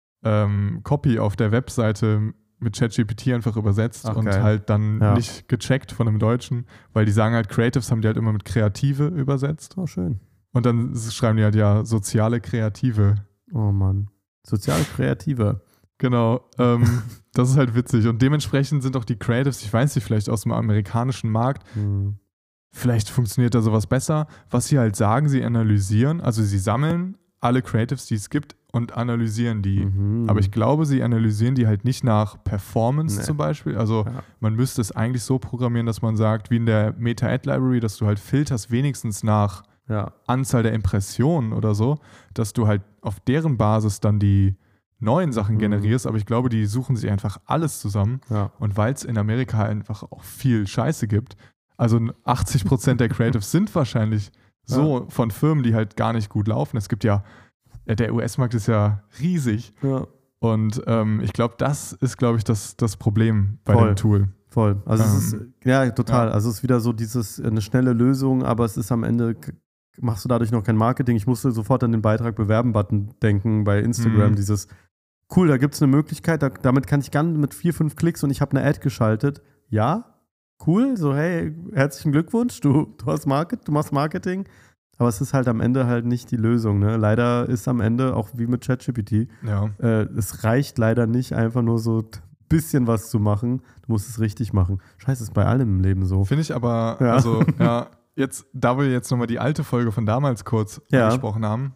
ähm, Copy auf der Webseite mit ChatGPT einfach übersetzt Ach, und geil. halt dann ja. nicht gecheckt von einem Deutschen, weil die sagen halt, Creatives haben die halt immer mit Kreative übersetzt. Oh, schön. Und dann schreiben die halt ja soziale Kreative. Oh Mann. Soziale Kreative. Genau. Ähm, das ist halt witzig. Und dementsprechend sind auch die Creatives, ich weiß nicht, vielleicht aus dem amerikanischen Markt, hm. vielleicht funktioniert da sowas besser. Was sie halt sagen, sie analysieren, also sie sammeln alle Creatives, die es gibt und analysieren die. Mhm. Aber ich glaube, sie analysieren die halt nicht nach Performance nee. zum Beispiel. Also ja. man müsste es eigentlich so programmieren, dass man sagt, wie in der Meta-Ad-Library, dass du halt filterst wenigstens nach ja. Anzahl der Impressionen oder so, dass du halt auf deren Basis dann die neuen Sachen mhm. generierst. Aber ich glaube, die suchen sich einfach alles zusammen. Ja. Und weil es in Amerika einfach auch viel Scheiße gibt, also achtzig Prozent der Creatives sind wahrscheinlich so ja. von Firmen, die halt gar nicht gut laufen. Es gibt ja, der U S-Markt ist ja riesig. Ja. Und ähm, ich glaube, das ist, glaube ich, das, das Problem bei Voll. dem Tool. Voll. Also ähm, es ist, ja, total. Ja. Also es ist wieder so dieses, eine schnelle Lösung, aber es ist am Ende, machst du dadurch noch kein Marketing. Ich musste sofort an den Beitrag Bewerben-Button denken bei Instagram. Mhm. Dieses, cool, da gibt es eine Möglichkeit, da, damit kann ich ganz mit vier, fünf Klicks und ich habe eine Ad geschaltet. Ja, cool, so hey, herzlichen Glückwunsch, du, du hast Market, du machst Marketing. Aber es ist halt am Ende halt nicht die Lösung. Ne? Leider ist am Ende, auch wie mit ChatGPT, ja. äh, es reicht leider nicht, einfach nur so ein bisschen was zu machen. Du musst es richtig machen. Scheiße, ist bei allem im Leben so. Finde ich aber, Ja. also, ja, jetzt, da wir jetzt nochmal die alte Folge von damals kurz Ja. angesprochen haben.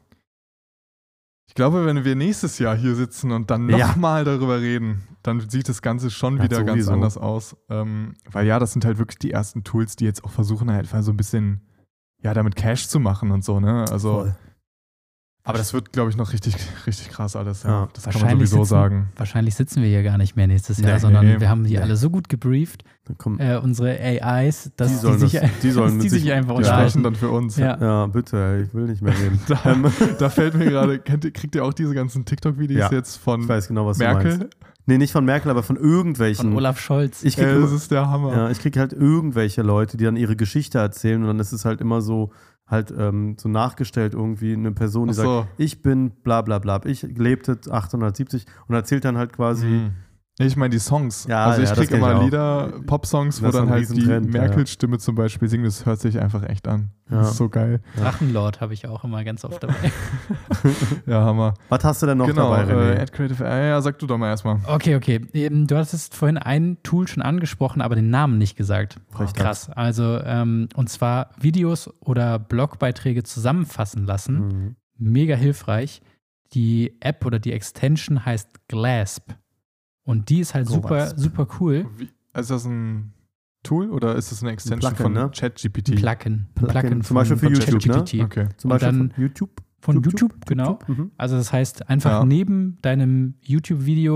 Ich glaube, wenn wir nächstes Jahr hier sitzen und dann Ja. nochmal darüber reden, dann sieht das Ganze schon Ja, wieder sowieso. ganz anders aus. Ähm, weil ja, das sind halt wirklich die ersten Tools, die jetzt auch versuchen, halt so ein bisschen, ja, damit Cash zu machen und so, ne? Also, Voll. aber das wird, glaube ich, noch richtig, richtig krass alles. Ja. Ja. Das kann man sowieso sitzen, sagen. Wahrscheinlich sitzen wir hier gar nicht mehr nächstes Jahr, Nee, sondern nee. wir haben die Nee. alle so gut gebrieft, Dann komm, äh, unsere A Is, dass Die die, sollen sich, das- die sollen dass mit die sich sich- einfach Die sprechen unterhalten. dann für uns. Ja. ja, bitte, ey, ich will nicht mehr reden. Da, Ähm, da fällt mir gerade, kennt ihr- kriegt ihr auch diese ganzen TikTok-Videos Ja. jetzt von ich weiß genau, was du Merkel? meinst. Nee, nicht von Merkel, aber von irgendwelchen. Von Olaf Scholz. Ich krieg, Ey, das ist der Hammer. ja, ich krieg halt irgendwelche Leute, die dann ihre Geschichte erzählen und dann ist es halt immer so, halt ähm, so nachgestellt irgendwie eine Person, die Ach so. sagt, ich bin bla bla bla, ich lebte achtzehnhundertsiebzig und erzählt dann halt quasi, Mhm. Ich meine die Songs. Ja, also ich ja, das kriege kenn ich immer auch. Lieder, Pop-Songs, wo Das ist dann ein halt die Riesentrend, ja. Merkel-Stimme zum Beispiel singt. Das hört sich einfach echt an. Ja. Das ist so geil. Drachenlord habe ich auch immer ganz oft dabei. Ja, Hammer. was hast du denn noch genau, dabei, René? äh, Ad Creative. Äh, ja, sag du doch mal erstmal. Okay, okay. Ähm, Du hattest vorhin ein Tool schon angesprochen, aber den Namen nicht gesagt. Frechheit. Krass. Also, ähm, und zwar Videos oder Blogbeiträge zusammenfassen lassen. Mhm. Mega hilfreich. Die App oder die Extension heißt Glasp. Und die ist halt super, Glasp. super cool. Wie, ist das ein Tool oder ist das eine Extension Plugin, von ne? ChatGPT? Ein Plugin. Plugin. Plugin Zum Beispiel für von YouTube, ne? ChatGPT. Okay. Zum Und Beispiel dann von YouTube? Von Tup, YouTube, tup, genau. tup, tup. Mhm. Also das heißt, einfach Ja. neben deinem YouTube-Video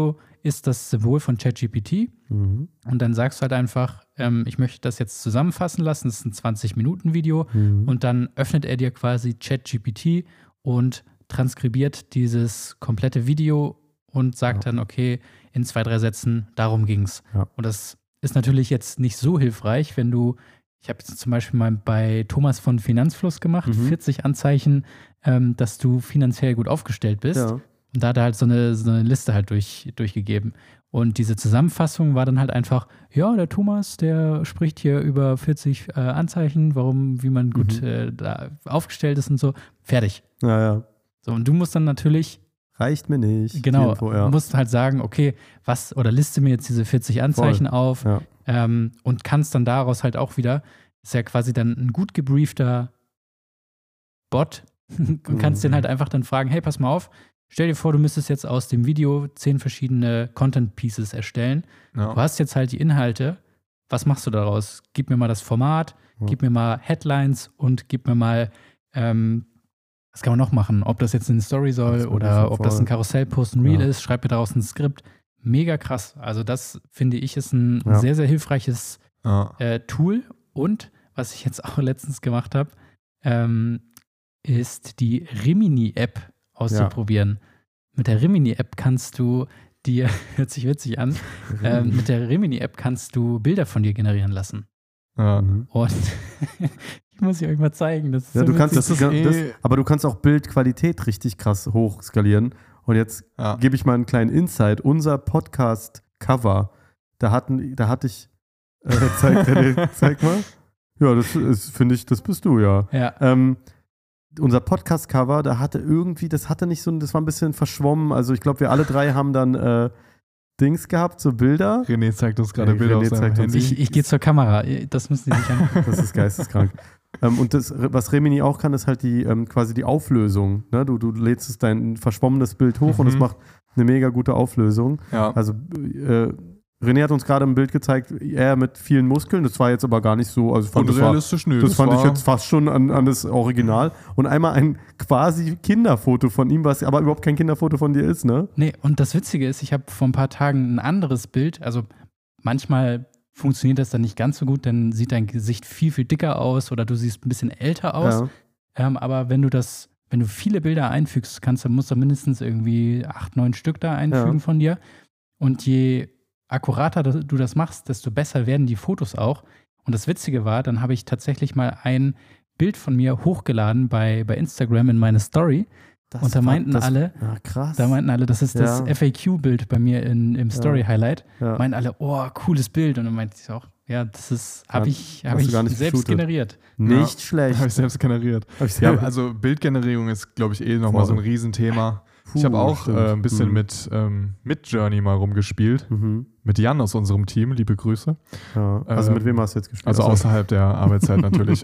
ist das Symbol von ChatGPT Mhm. und dann sagst du halt einfach, ähm, ich möchte das jetzt zusammenfassen lassen, das ist ein zwanzig-Minuten-Video Mhm. und dann öffnet er dir quasi ChatGPT und transkribiert dieses komplette Video und sagt Ja. dann, okay, in zwei, drei Sätzen, darum ging's. Ja. Und das ist natürlich jetzt nicht so hilfreich, wenn du, ich habe jetzt zum Beispiel mal bei Thomas von Finanzfluss gemacht, Mhm. vierzig Anzeichen, ähm, dass du finanziell gut aufgestellt bist. Ja. Und da hat er halt so eine, so eine Liste halt durch, durchgegeben. Und diese Zusammenfassung war dann halt einfach, ja, der Thomas, der spricht hier über vierzig äh, Anzeichen, warum, wie man gut Mhm. äh, da aufgestellt ist und so. Fertig. Ja, ja. So, und du musst dann natürlich, Reicht mir nicht. genau, Die Info, ja. musst halt sagen, okay, was, oder liste mir jetzt diese vierzig Anzeichen auf Ja. ähm, und kannst dann daraus halt auch wieder, ist ja quasi dann ein gut gebriefter Bot und kannst Mhm. den halt einfach dann fragen, hey, pass mal auf, stell dir vor, du müsstest jetzt aus dem Video zehn verschiedene Content-Pieces erstellen. Ja. Du hast jetzt halt die Inhalte, was machst du daraus? Gib mir mal das Format, Ja. gib mir mal Headlines und gib mir mal, ähm, was kann man noch machen? Ob das jetzt eine Story Das soll ist oder wirklich ob das voll. ein Karussellpost, ein Reel Ja. ist, schreib mir daraus ein Skript. Mega krass. Also das, finde ich, ist ein Ja. sehr, sehr hilfreiches Ja. äh, Tool. Und was ich jetzt auch letztens gemacht habe, ähm, ist die Rimini-App auszuprobieren. Mit der Rimini-App kannst du dir, hört sich witzig an, ähm, mit der Rimini-App kannst du Bilder von dir generieren lassen. Ja. Mhm. Und ich muss sie euch mal zeigen. Das ist Ja, so du kannst, witzig. das, Das ist das, eh- aber du kannst auch Bildqualität richtig krass hochskalieren. Und jetzt Ja. gebe ich mal einen kleinen Insight. Unser Podcast-Cover, da hatten, da hatte ich, äh, zeig, äh, zeig mal. Ja, das ist, finde ich, das bist du, ja. Ja, Ähm, unser Podcast-Cover, da hatte irgendwie, das hatte nicht so, das war ein bisschen verschwommen. Also ich glaube, wir alle drei haben dann äh, Dings gehabt, so Bilder. René zeigt uns gerade Ja, Bilder René auf seinem zeigt uns- Handy. ich, ich gehe zur Kamera. Das müssen Sie sich angucken. Das ist geisteskrank. ähm, und das, was Remini auch kann, ist halt die ähm, quasi die Auflösung. Ne? Du, du lädst es dein verschwommenes Bild hoch und es Mhm. macht eine mega gute Auflösung. Ja. Also äh, René hat uns gerade ein Bild gezeigt, er mit vielen Muskeln. Das war jetzt aber gar nicht so. Also ich fand, das war, Unrealistisch, nö. das fand ich war- jetzt fast schon an, an das Original. Und einmal ein quasi Kinderfoto von ihm, was aber überhaupt kein Kinderfoto von dir ist, ne? Nee, und das Witzige ist, ich habe vor ein paar Tagen ein anderes Bild. Also manchmal funktioniert das dann nicht ganz so gut, dann sieht dein Gesicht viel, viel dicker aus oder du siehst ein bisschen älter aus. Ja. Ähm, aber wenn du das, wenn du viele Bilder einfügst, kannst du, musst du mindestens irgendwie acht, neun Stück da einfügen Ja. von dir. Und je akkurater das- du das machst, desto besser werden die Fotos auch. Und das Witzige war, dann habe ich tatsächlich mal ein Bild von mir hochgeladen bei, bei Instagram in meine Story. Das Und da war- meinten das, alle, Ja, krass. da meinten alle, das ist das Ja. F A Q-Bild bei mir in, im Story-Highlight. ja. Meinten alle, oh, cooles Bild. Und dann meinte ich auch, ja, das ist, habe Ja, ich, hast hab du ich gar nicht selbst geshootet. generiert. Nicht schlecht. Habe ich selbst generiert. Hab ich Ja, sehr- also Bildgenerierung ist, glaube ich, eh nochmal Voll. so ein Riesenthema. Puh, ich habe auch stimmt. äh, ein bisschen Mhm. mit, ähm, mit Journey mal rumgespielt. Mhm. Mit Jan aus unserem Team, liebe Grüße. Ja. Also Ähm, mit wem hast du jetzt gespielt? Also Achso. außerhalb der Arbeitszeit natürlich.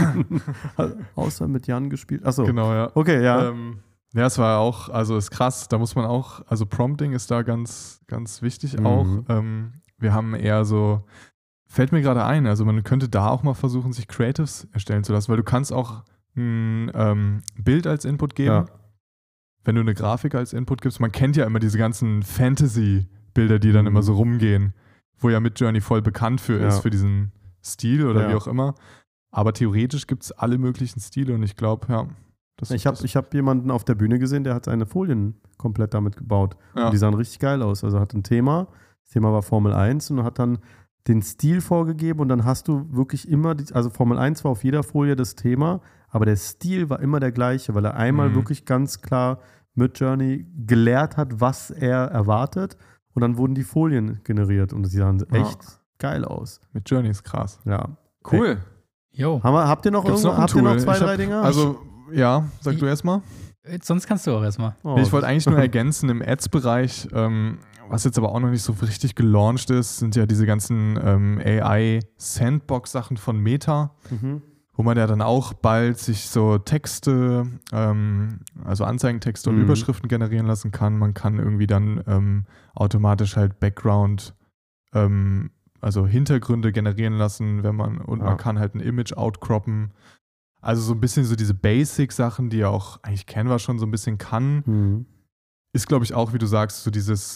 Außer mit Jan gespielt. Achso. Genau, ja. Okay, ja. Ähm, ja, es war auch, also ist krass, da muss man auch, also Prompting ist da ganz, ganz wichtig Mhm. auch. Ähm, wir haben eher so, fällt mir gerade ein, also man könnte da auch mal versuchen, sich Creatives erstellen zu lassen, weil du kannst auch ein ähm, Bild als Input geben, Ja. wenn du eine Grafik als Input gibst. Man kennt ja immer diese ganzen Fantasy-Bilder, die dann Mhm. immer so rumgehen, wo ja Midjourney voll bekannt für ist, Ja. für diesen Stil oder Ja. wie auch immer. Aber theoretisch gibt es alle möglichen Stile und ich glaube, ja, das Ich habe das- ich hab jemanden auf der Bühne gesehen, der hat seine Folien komplett damit gebaut. ja. Und die sahen richtig geil aus. Also hat ein Thema, das Thema war Formel eins und hat dann den Stil vorgegeben und dann hast du wirklich immer, die, also Formel eins war auf jeder Folie das Thema, aber der Stil war immer der gleiche, weil er einmal Mhm. wirklich ganz klar mit Journey gelehrt hat, was er erwartet und dann wurden die Folien generiert und sie sahen Ja. echt geil aus. Mit Journey ist krass. Ja. Cool. Jo, Haben wir, habt ihr noch Gibt's irgendwo, noch ein habt ihr noch Tool? zwei, Ich hab- drei Dinger? Also, ja, sag Ich- du erst mal. jetzt- sonst kannst du auch erstmal. Oh, Nee, ich wollte eigentlich nur ergänzen, im Ads-Bereich, ähm, was jetzt aber auch noch nicht so richtig gelauncht ist, sind ja diese ganzen ähm, A I-Sandbox-Sachen von Meta, Mhm. wo man ja dann auch bald sich so Texte, ähm, also Anzeigentexte und Mhm. Überschriften generieren lassen kann. Man kann irgendwie dann ähm, automatisch halt Background, ähm, also Hintergründe generieren lassen, wenn man, und Ja. man kann halt ein Image outcroppen. Also so ein bisschen so diese Basic-Sachen, die ja auch eigentlich Canva schon so ein bisschen kann, Mhm. ist, glaube ich, auch, wie du sagst, so dieses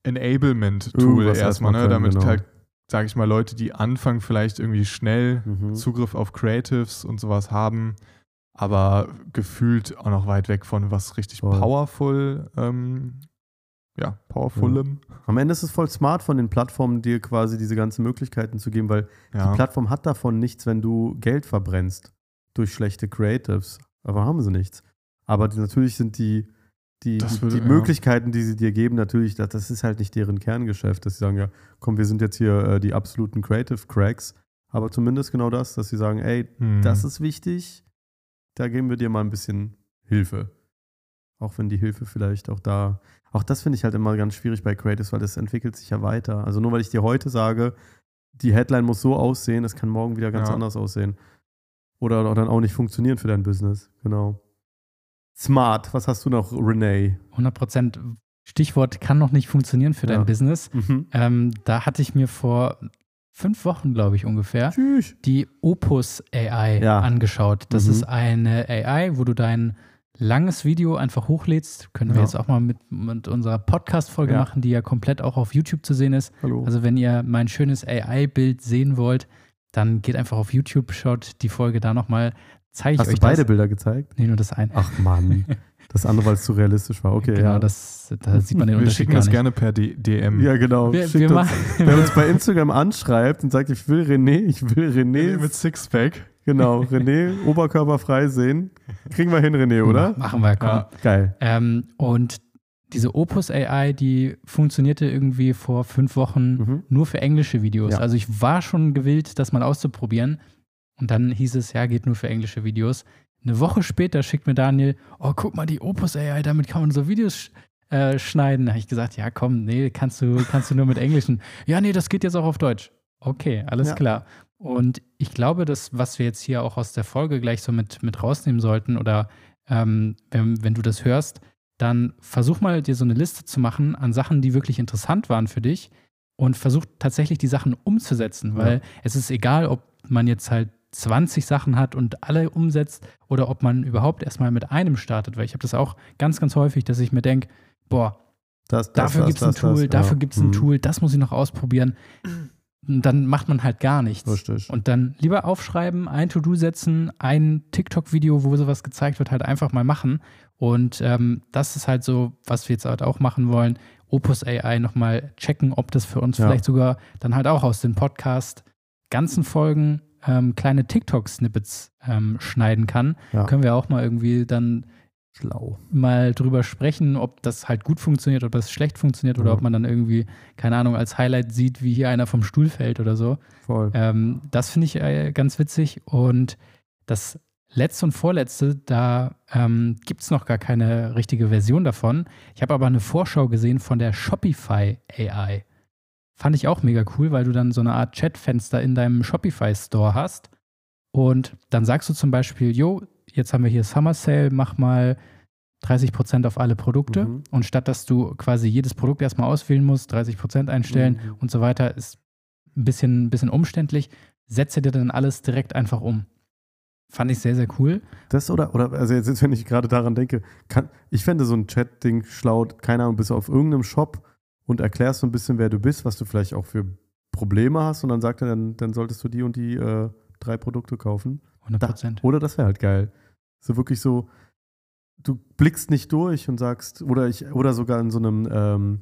Enablement-Tool Irgendwas erstmal, ne? können, Damit genau. halt, sage ich mal, Leute, die anfangen, vielleicht irgendwie schnell Mhm. Zugriff auf Creatives und sowas haben, aber gefühlt auch noch weit weg von was richtig Voll. powerful, ähm, ja, powerfulem. Am Ende ist es voll smart von den Plattformen, dir quasi diese ganzen Möglichkeiten zu geben, weil Ja. die Plattform hat davon nichts, wenn du Geld verbrennst durch schlechte Creatives. Aber haben sie nichts. Aber die, natürlich sind die, die, Das die, würde- die ja. Möglichkeiten, die sie dir geben, natürlich, das, das ist halt nicht deren Kerngeschäft, dass sie sagen, ja, komm, wir sind jetzt hier äh, die absoluten Creative Cracks. Aber zumindest genau das, dass sie sagen, ey, Hm. das ist wichtig, da geben wir dir mal ein bisschen Hilfe. Auch wenn die Hilfe vielleicht auch da, auch das finde ich halt immer ganz schwierig bei Creatives, weil das entwickelt sich ja weiter. Also nur weil ich dir heute sage, die Headline muss so aussehen, das kann morgen wieder ganz Ja. anders aussehen. Oder, oder dann auch nicht funktionieren für dein Business. Genau. Smart, was hast du noch, Renee? hundert Prozent. Stichwort kann noch nicht funktionieren für dein Ja. Business. Mhm. Ähm, da hatte ich mir vor fünf Wochen, glaube ich, ungefähr, Tschüss. die Opus A I Ja. angeschaut. Das Mhm. ist eine A I, wo du dein langes Video einfach hochlädst. Können wir Ja. jetzt auch mal mit, mit unserer Podcast-Folge Ja. machen, die ja komplett auch auf YouTube zu sehen ist. Hallo. Also wenn ihr mein schönes A I-Bild sehen wollt, dann geht einfach auf YouTube, schaut die Folge da nochmal. Zeige ich hast euch du beide das. Bilder gezeigt? Nee, nur das eine. Ach Mann. Das andere, weil es zu realistisch war. Okay, genau, ja. das, da sieht man den Wir Unterschied schicken gar das nicht. gerne per D- DM. Ja, genau. Wir, Schickt wir uns, machen, wer uns bei Instagram anschreibt und sagt, ich will René, ich will René, Mit Sixpack. genau, René oberkörperfrei sehen. Kriegen wir hin, René, oder? Machen wir, komm. Ja. Geil. Ähm, und diese Opus A I, die funktionierte irgendwie vor fünf Wochen Mhm. nur für englische Videos. Ja. Also ich war schon gewillt, das mal auszuprobieren. Und dann hieß es, ja, geht nur für englische Videos. Eine Woche später schickt mir Daniel, oh, guck mal, die Opus A I, damit kann man so Videos sch äh, schneiden. Da habe ich gesagt, ja, komm, nee, kannst du, kannst du nur mit Englischen. Ja, nee, das geht jetzt auch auf Deutsch. Okay, alles Ja. klar. Und ich glaube, das, was wir jetzt hier auch aus der Folge gleich so mit, mit rausnehmen sollten, oder ähm, wenn, wenn du das hörst, dann versuch mal, dir so eine Liste zu machen an Sachen, die wirklich interessant waren für dich und versuch tatsächlich die Sachen umzusetzen, weil Ja. es ist egal, ob man jetzt halt zwanzig Sachen hat und alle umsetzt oder ob man überhaupt erstmal mit einem startet, weil ich habe das auch ganz, ganz häufig, dass ich mir denke, boah, Das, das, dafür das, gibt es ein das, Tool, das, dafür ja. gibt es ein Mhm. Tool, das muss ich noch ausprobieren. Und dann macht man halt gar nichts. Richtig. Und dann lieber aufschreiben, ein To-Do setzen, ein TikTok-Video, wo sowas gezeigt wird, halt einfach mal machen. Und ähm, das ist halt so, was wir jetzt halt auch machen wollen. Opus A I nochmal checken, ob das für uns Ja. vielleicht sogar dann halt auch aus den Podcast ganzen Folgen ähm, kleine TikTok-Snippets ähm, schneiden kann. Ja. Können wir auch mal irgendwie dann Schlau. mal drüber sprechen, ob das halt gut funktioniert, ob das schlecht funktioniert oder Ja. ob man dann irgendwie, keine Ahnung, als Highlight sieht, wie hier einer vom Stuhl fällt oder so. Voll. Ähm, das finde ich äh, ganz witzig. Und das letzte und vorletzte, da ähm, gibt es noch gar keine richtige Version davon. Ich habe aber eine Vorschau gesehen von der Shopify A I. Fand ich auch mega cool, weil du dann so eine Art Chatfenster in deinem Shopify-Store hast. Und dann sagst du zum Beispiel, jo, jetzt haben wir hier Summer Sale, mach mal dreißig Prozent auf alle Produkte. Mhm. Und statt dass du quasi jedes Produkt erstmal auswählen musst, dreißig Prozent einstellen Mhm. und so weiter, ist ein bisschen, ein bisschen umständlich, setze dir dann alles direkt einfach um. Fand ich sehr, sehr cool. Das oder, oder also jetzt, jetzt, wenn ich gerade daran denke, kann, ich fände so ein Chat-Ding schlau, keine Ahnung, bist du auf irgendeinem Shop und erklärst so ein bisschen, wer du bist, was du vielleicht auch für Probleme hast und dann sagt er, dann, dann solltest du die und die äh, drei Produkte kaufen. hundert Da, Prozent. oder das wäre halt geil. So wirklich so, du blickst nicht durch und sagst, oder ich, oder sogar in so einem, ähm,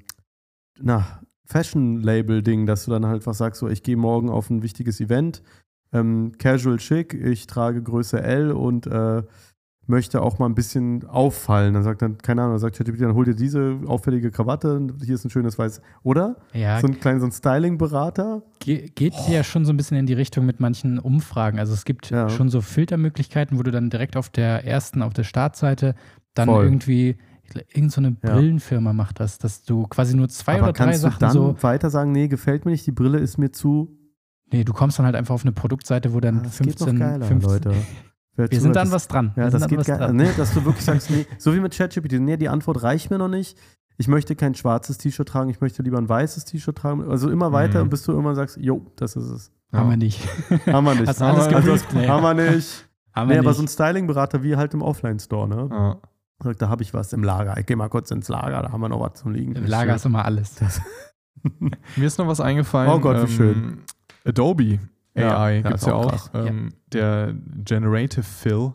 na, Fashion-Label-Ding, dass du dann halt was sagst, so, ich gehe morgen auf ein wichtiges Event, ähm, casual chic, ich trage Größe L und äh, möchte auch mal ein bisschen auffallen. Dann sagt dann, keine Ahnung, dann sagt ChatGPT, dann hol dir diese auffällige Krawatte, hier ist ein schönes weiß, oder? Ja, So ein kleiner, so ein Styling-Berater. ge geht ja schon so ein bisschen in die Richtung mit manchen Umfragen. Also es gibt Ja. schon so Filtermöglichkeiten, wo du dann direkt auf der ersten, auf der Startseite dann Voll. irgendwie, irgend so eine Ja. Brillenfirma macht das, dass du quasi nur zwei Aber oder drei kannst du Sachen dann so, weiter sagen, nee, gefällt mir nicht, die Brille ist mir zu. nee, du kommst dann halt einfach auf eine Produktseite, wo dann Ah, das geht noch fünfzehn, geiler, fünfzehn Leute. Wer Wir sind zuhört, dann das- was dran. Ja, wir das sind geht dann was geil. dran. Nee, dass du wirklich sagst, nee, so wie mit ChatGPT, nee, die Antwort reicht mir noch nicht. Ich möchte kein schwarzes T-Shirt tragen, ich möchte lieber ein weißes T-Shirt tragen. Also immer weiter, Mhm. bis du irgendwann sagst, jo, das ist es. Haben wir nicht. Haben wir nicht. Hast du alles also, geprüft? Nee. Haben wir nicht. Haben Nee, wir aber nicht. so ein Styling-Berater wie halt im Offline-Store, ne? Ja. Sagt, da habe ich was im Lager. Ich gehe mal kurz ins Lager, da haben wir noch was zum Liegen. Im Lager ist immer alles. Das Mir ist noch was eingefallen. Oh Gott, wie ähm, schön. Adobe A I Ja, ja, gibt es ist ja auch auch. krass. Ähm, der Generative Fill.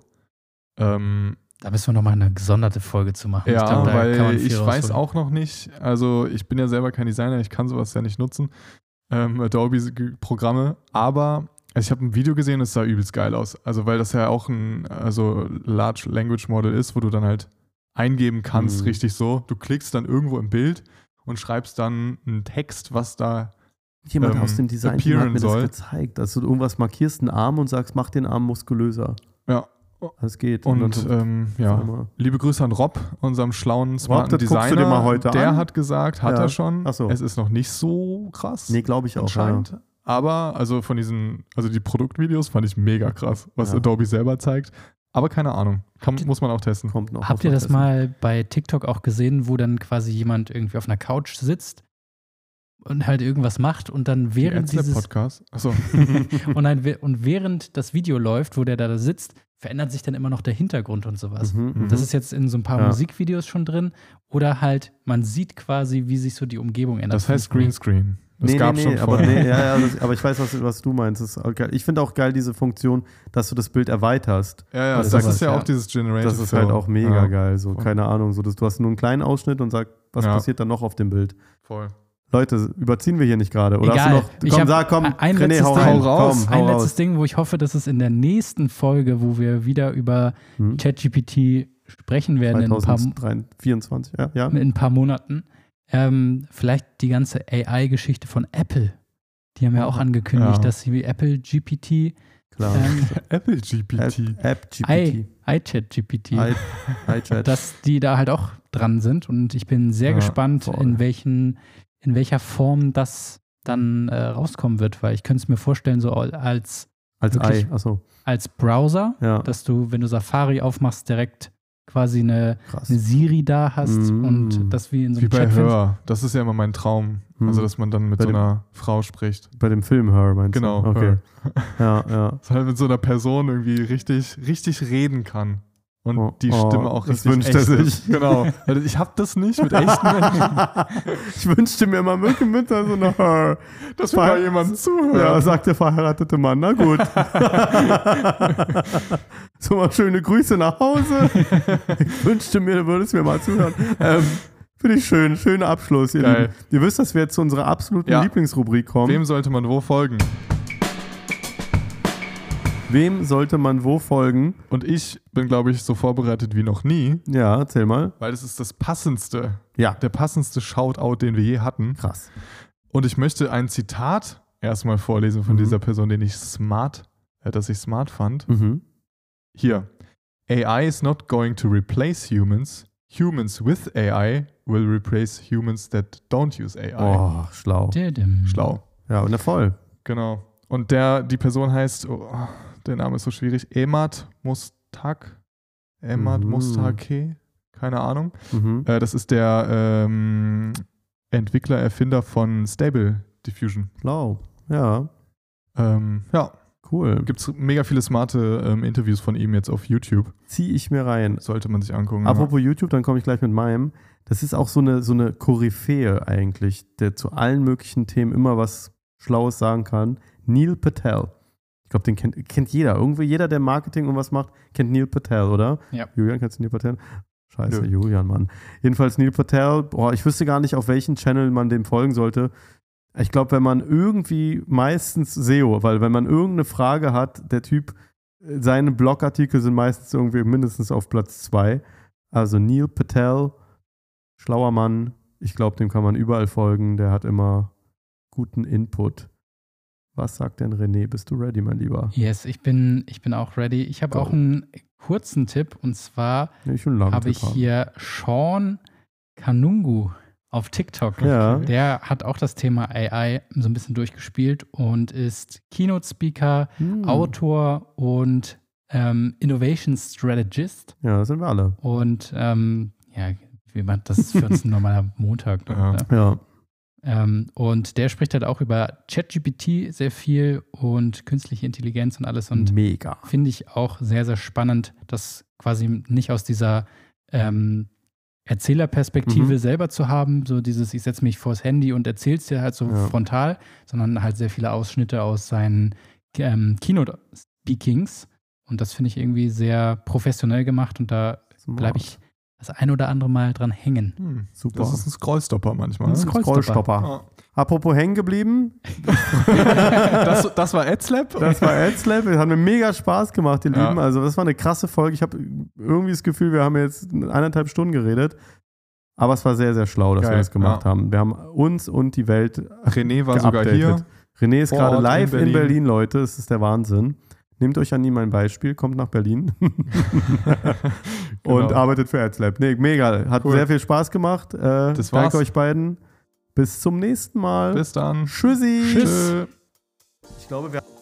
Ähm, Da müssen wir nochmal eine gesonderte Folge zu machen. ja, ich glaub, da kann man weil viel ich weiß rausholen. auch noch nicht, also ich bin ja selber kein Designer, ich kann sowas ja nicht nutzen, ähm, Adobe-Programme, aber also ich habe ein Video gesehen, es sah übelst geil aus. Also weil das ja auch ein also Large Language Model ist, wo du dann halt eingeben kannst, Mhm. richtig so. Du klickst dann irgendwo im Bild und schreibst dann einen Text, was da Jemand ähm, aus dem Design-Team hat appearen mir soll. das gezeigt. Also du irgendwas markierst einen Arm und sagst, mach den Arm muskulöser. Ja. Das geht. Und dann so- ähm, ja, immer- liebe Grüße an Rob, unserem schlauen, smarten das guckst du Designer. dir mal heute Der an? hat gesagt, hat Ja. er schon. Ach so. Es ist noch nicht so krass. Nee, glaube ich auch. Ja. anscheinend. Aber also von diesen, also die Produktvideos fand ich mega krass, was Ja. Adobe selber zeigt. Aber keine Ahnung. Kann, muss man auch testen. Kommt noch. Habt muss ihr man das testen. mal bei TikTok auch gesehen, wo dann quasi jemand irgendwie auf einer Couch sitzt und halt irgendwas macht und dann während Die dieses Podcast. Achso. und, dann, we- und während das Video läuft, wo der da sitzt, verändert sich dann immer noch der Hintergrund und sowas. Mhm, mhm. Das ist jetzt in so ein paar Ja. Musikvideos schon drin. Oder halt, man sieht quasi, wie sich so die Umgebung ändert. Das heißt Greenscreen. Das nee, gab nee, schon nee, aber, vorher. nee, ja, ja, das, aber ich weiß, was, was du meinst. Das ist auch geil. Ich finde auch geil diese Funktion, dass du das Bild erweiterst. Ja, ja, Also das sowas, ist ja ja. auch dieses Generative Das ist Fill. halt auch mega ja, geil. So, Voll. keine Ahnung. So, dass du hast nur einen kleinen Ausschnitt und sagst, was Ja. passiert dann noch auf dem Bild. Voll. Leute, überziehen wir hier nicht gerade? Oder Egal. hast du noch. Ich Komm, hab sag, komm, ein René, letztes hau Ding. rein. Hau raus. Komm, Ein hau letztes raus. Ding, wo ich hoffe, dass es in der nächsten Folge, wo wir wieder über Hm? ChatGPT sprechen werden, in ein, paar, zweitausendvierundzwanzig, ja. ja. in ein paar Monaten, ähm, vielleicht die ganze A I-Geschichte von Apple. Die haben ja auch angekündigt, Ja. dass sie Apple G P T, Klar. ähm, Apple G P T. App, App G P I, T. iChat-G P T, I, iChat. dass die da halt auch dran sind. Und ich bin sehr Ja, gespannt, voll. in welchen, in welcher Form das dann äh, rauskommen wird, weil ich könnte es mir vorstellen, so als, Als wirklich- Ei, achso. als Browser, Ja, dass du, wenn du Safari aufmachst, direkt quasi eine, krass. eine Siri da hast Mm. und das wie in so Wie einem bei Chat findest. Hör. Das ist ja immer mein Traum. Hm. Also, dass man dann mit Bei so dem- einer Frau spricht. Bei dem Film Her, meinst Genau. du? Okay. Her. Ja, ja. Dass halt mit so einer Person irgendwie richtig, richtig reden kann. Und Oh, die oh, Stimme auch das richtig wünscht echt er sich. ist. Genau. Also ich hab das nicht mit echten Menschen. Ich wünschte mir mal wirklich mit so einer Her. Dass mir mal jemand zuhört. Ja, sagt der verheiratete Mann. Na gut. So mal schöne Grüße nach Hause. Ich wünschte mir, du würdest mir mal zuhören. Ähm, Finde ich schön. Schöner Abschluss. Ihr, Geil. Lieben. Ihr wisst, dass wir jetzt zu unserer absoluten Ja. Lieblingsrubrik kommen. Wem sollte man wo folgen? Wem sollte man wo folgen? Und ich bin, glaube ich, so vorbereitet wie noch nie, Ja, erzähl mal. weil es ist das passendste, Ja. der passendste Shoutout, den wir je hatten. Krass. Und ich möchte ein Zitat erstmal vorlesen von Mhm. dieser Person, den ich smart, äh, dass ich smart fand. Mhm. Hier. A I is not going to replace humans. Humans with A I will replace humans that don't use A I. Oh, schlau. Didim. Schlau. Ja, und voll. Genau. Und der, die Person heißt, oh, der Name ist so schwierig, Emad Mustak. Emad Mhm. Mustake. Keine Ahnung. Mhm. Äh, das ist der ähm, Entwickler, Erfinder von Stable Diffusion. Schlau. Ja, Ähm, ja, cool. gibt es mega viele smarte ähm, Interviews von ihm jetzt auf YouTube. Zieh ich mir rein. Sollte man sich angucken. Apropos YouTube, dann komme ich gleich mit meinem. Das ist auch so eine, so eine Koryphäe eigentlich, der zu allen möglichen Themen immer was Schlaues sagen kann. Neil Patel. Ich glaube, den kennt, kennt jeder. Irgendwie jeder, der Marketing und was macht, kennt Neil Patel, oder? Ja. Julian, kennst du Neil Patel? Scheiße, Nö. Julian, Mann. Jedenfalls Neil Patel, boah, ich wüsste gar nicht, auf welchen Channel man dem folgen sollte. Ich glaube, wenn man irgendwie meistens S E O, weil wenn man irgendeine Frage hat, der Typ, seine Blogartikel sind meistens irgendwie mindestens auf Platz zwei. Also Neil Patel, schlauer Mann. Ich glaube, dem kann man überall folgen. Der hat immer guten Input. Was sagt denn René? Bist du ready, mein Lieber? Yes, ich bin, ich bin auch ready. Ich habe Go. auch einen kurzen Tipp und zwar Nee, ich will einen langen habe Tipp ich haben. hier Sean Kanungu auf TikTok. Ja. Der hat auch das Thema A I so ein bisschen durchgespielt und ist Keynote-Speaker, Hm. Autor und ähm, Innovation Strategist. Ja, das sind wir alle. Und ähm, ja, wie man, das ist für uns ein normaler Montag. Ja. Ne? Ja. Ähm, und der spricht halt auch über ChatGPT sehr viel und künstliche Intelligenz und alles. Und Mega. finde ich auch sehr, sehr spannend, dass quasi nicht aus dieser ähm, Erzählerperspektive Mhm. selber zu haben, so dieses, ich setze mich vors Handy und erzähl's dir halt so Ja. frontal, sondern halt sehr viele Ausschnitte aus seinen ähm, Keynote-Speakings. Und das finde ich irgendwie sehr professionell gemacht und da bleibe ich das ein oder andere Mal dran hängen. Hm, Super. Das ist ein Scrollstopper manchmal. Ein Ne? Scrollstopper. Scrollstopper. Apropos hängen geblieben, Das, das war AdSlab? das war AdSlab. Es hat mir mega Spaß gemacht, ihr Ja. Lieben. Also das war eine krasse Folge. Ich habe irgendwie das Gefühl, wir haben jetzt eineinhalb Stunden geredet. Aber es war sehr, sehr schlau, dass Geil, wir das gemacht ja. haben. Wir haben uns und die Welt René war sogar hier. geupdatet. René ist Vor gerade Ort live in in Berlin. Berlin. Leute. Das ist der Wahnsinn. Nehmt euch an ihm ein Beispiel, kommt nach Berlin und Genau. arbeitet für AdSlab. Nee, mega. Hat Cool. sehr viel Spaß gemacht. Äh, Das danke war's. euch beiden. Bis zum nächsten Mal. Bis dann. Tschüssi. Tschüss. Tschö. Ich glaube, wir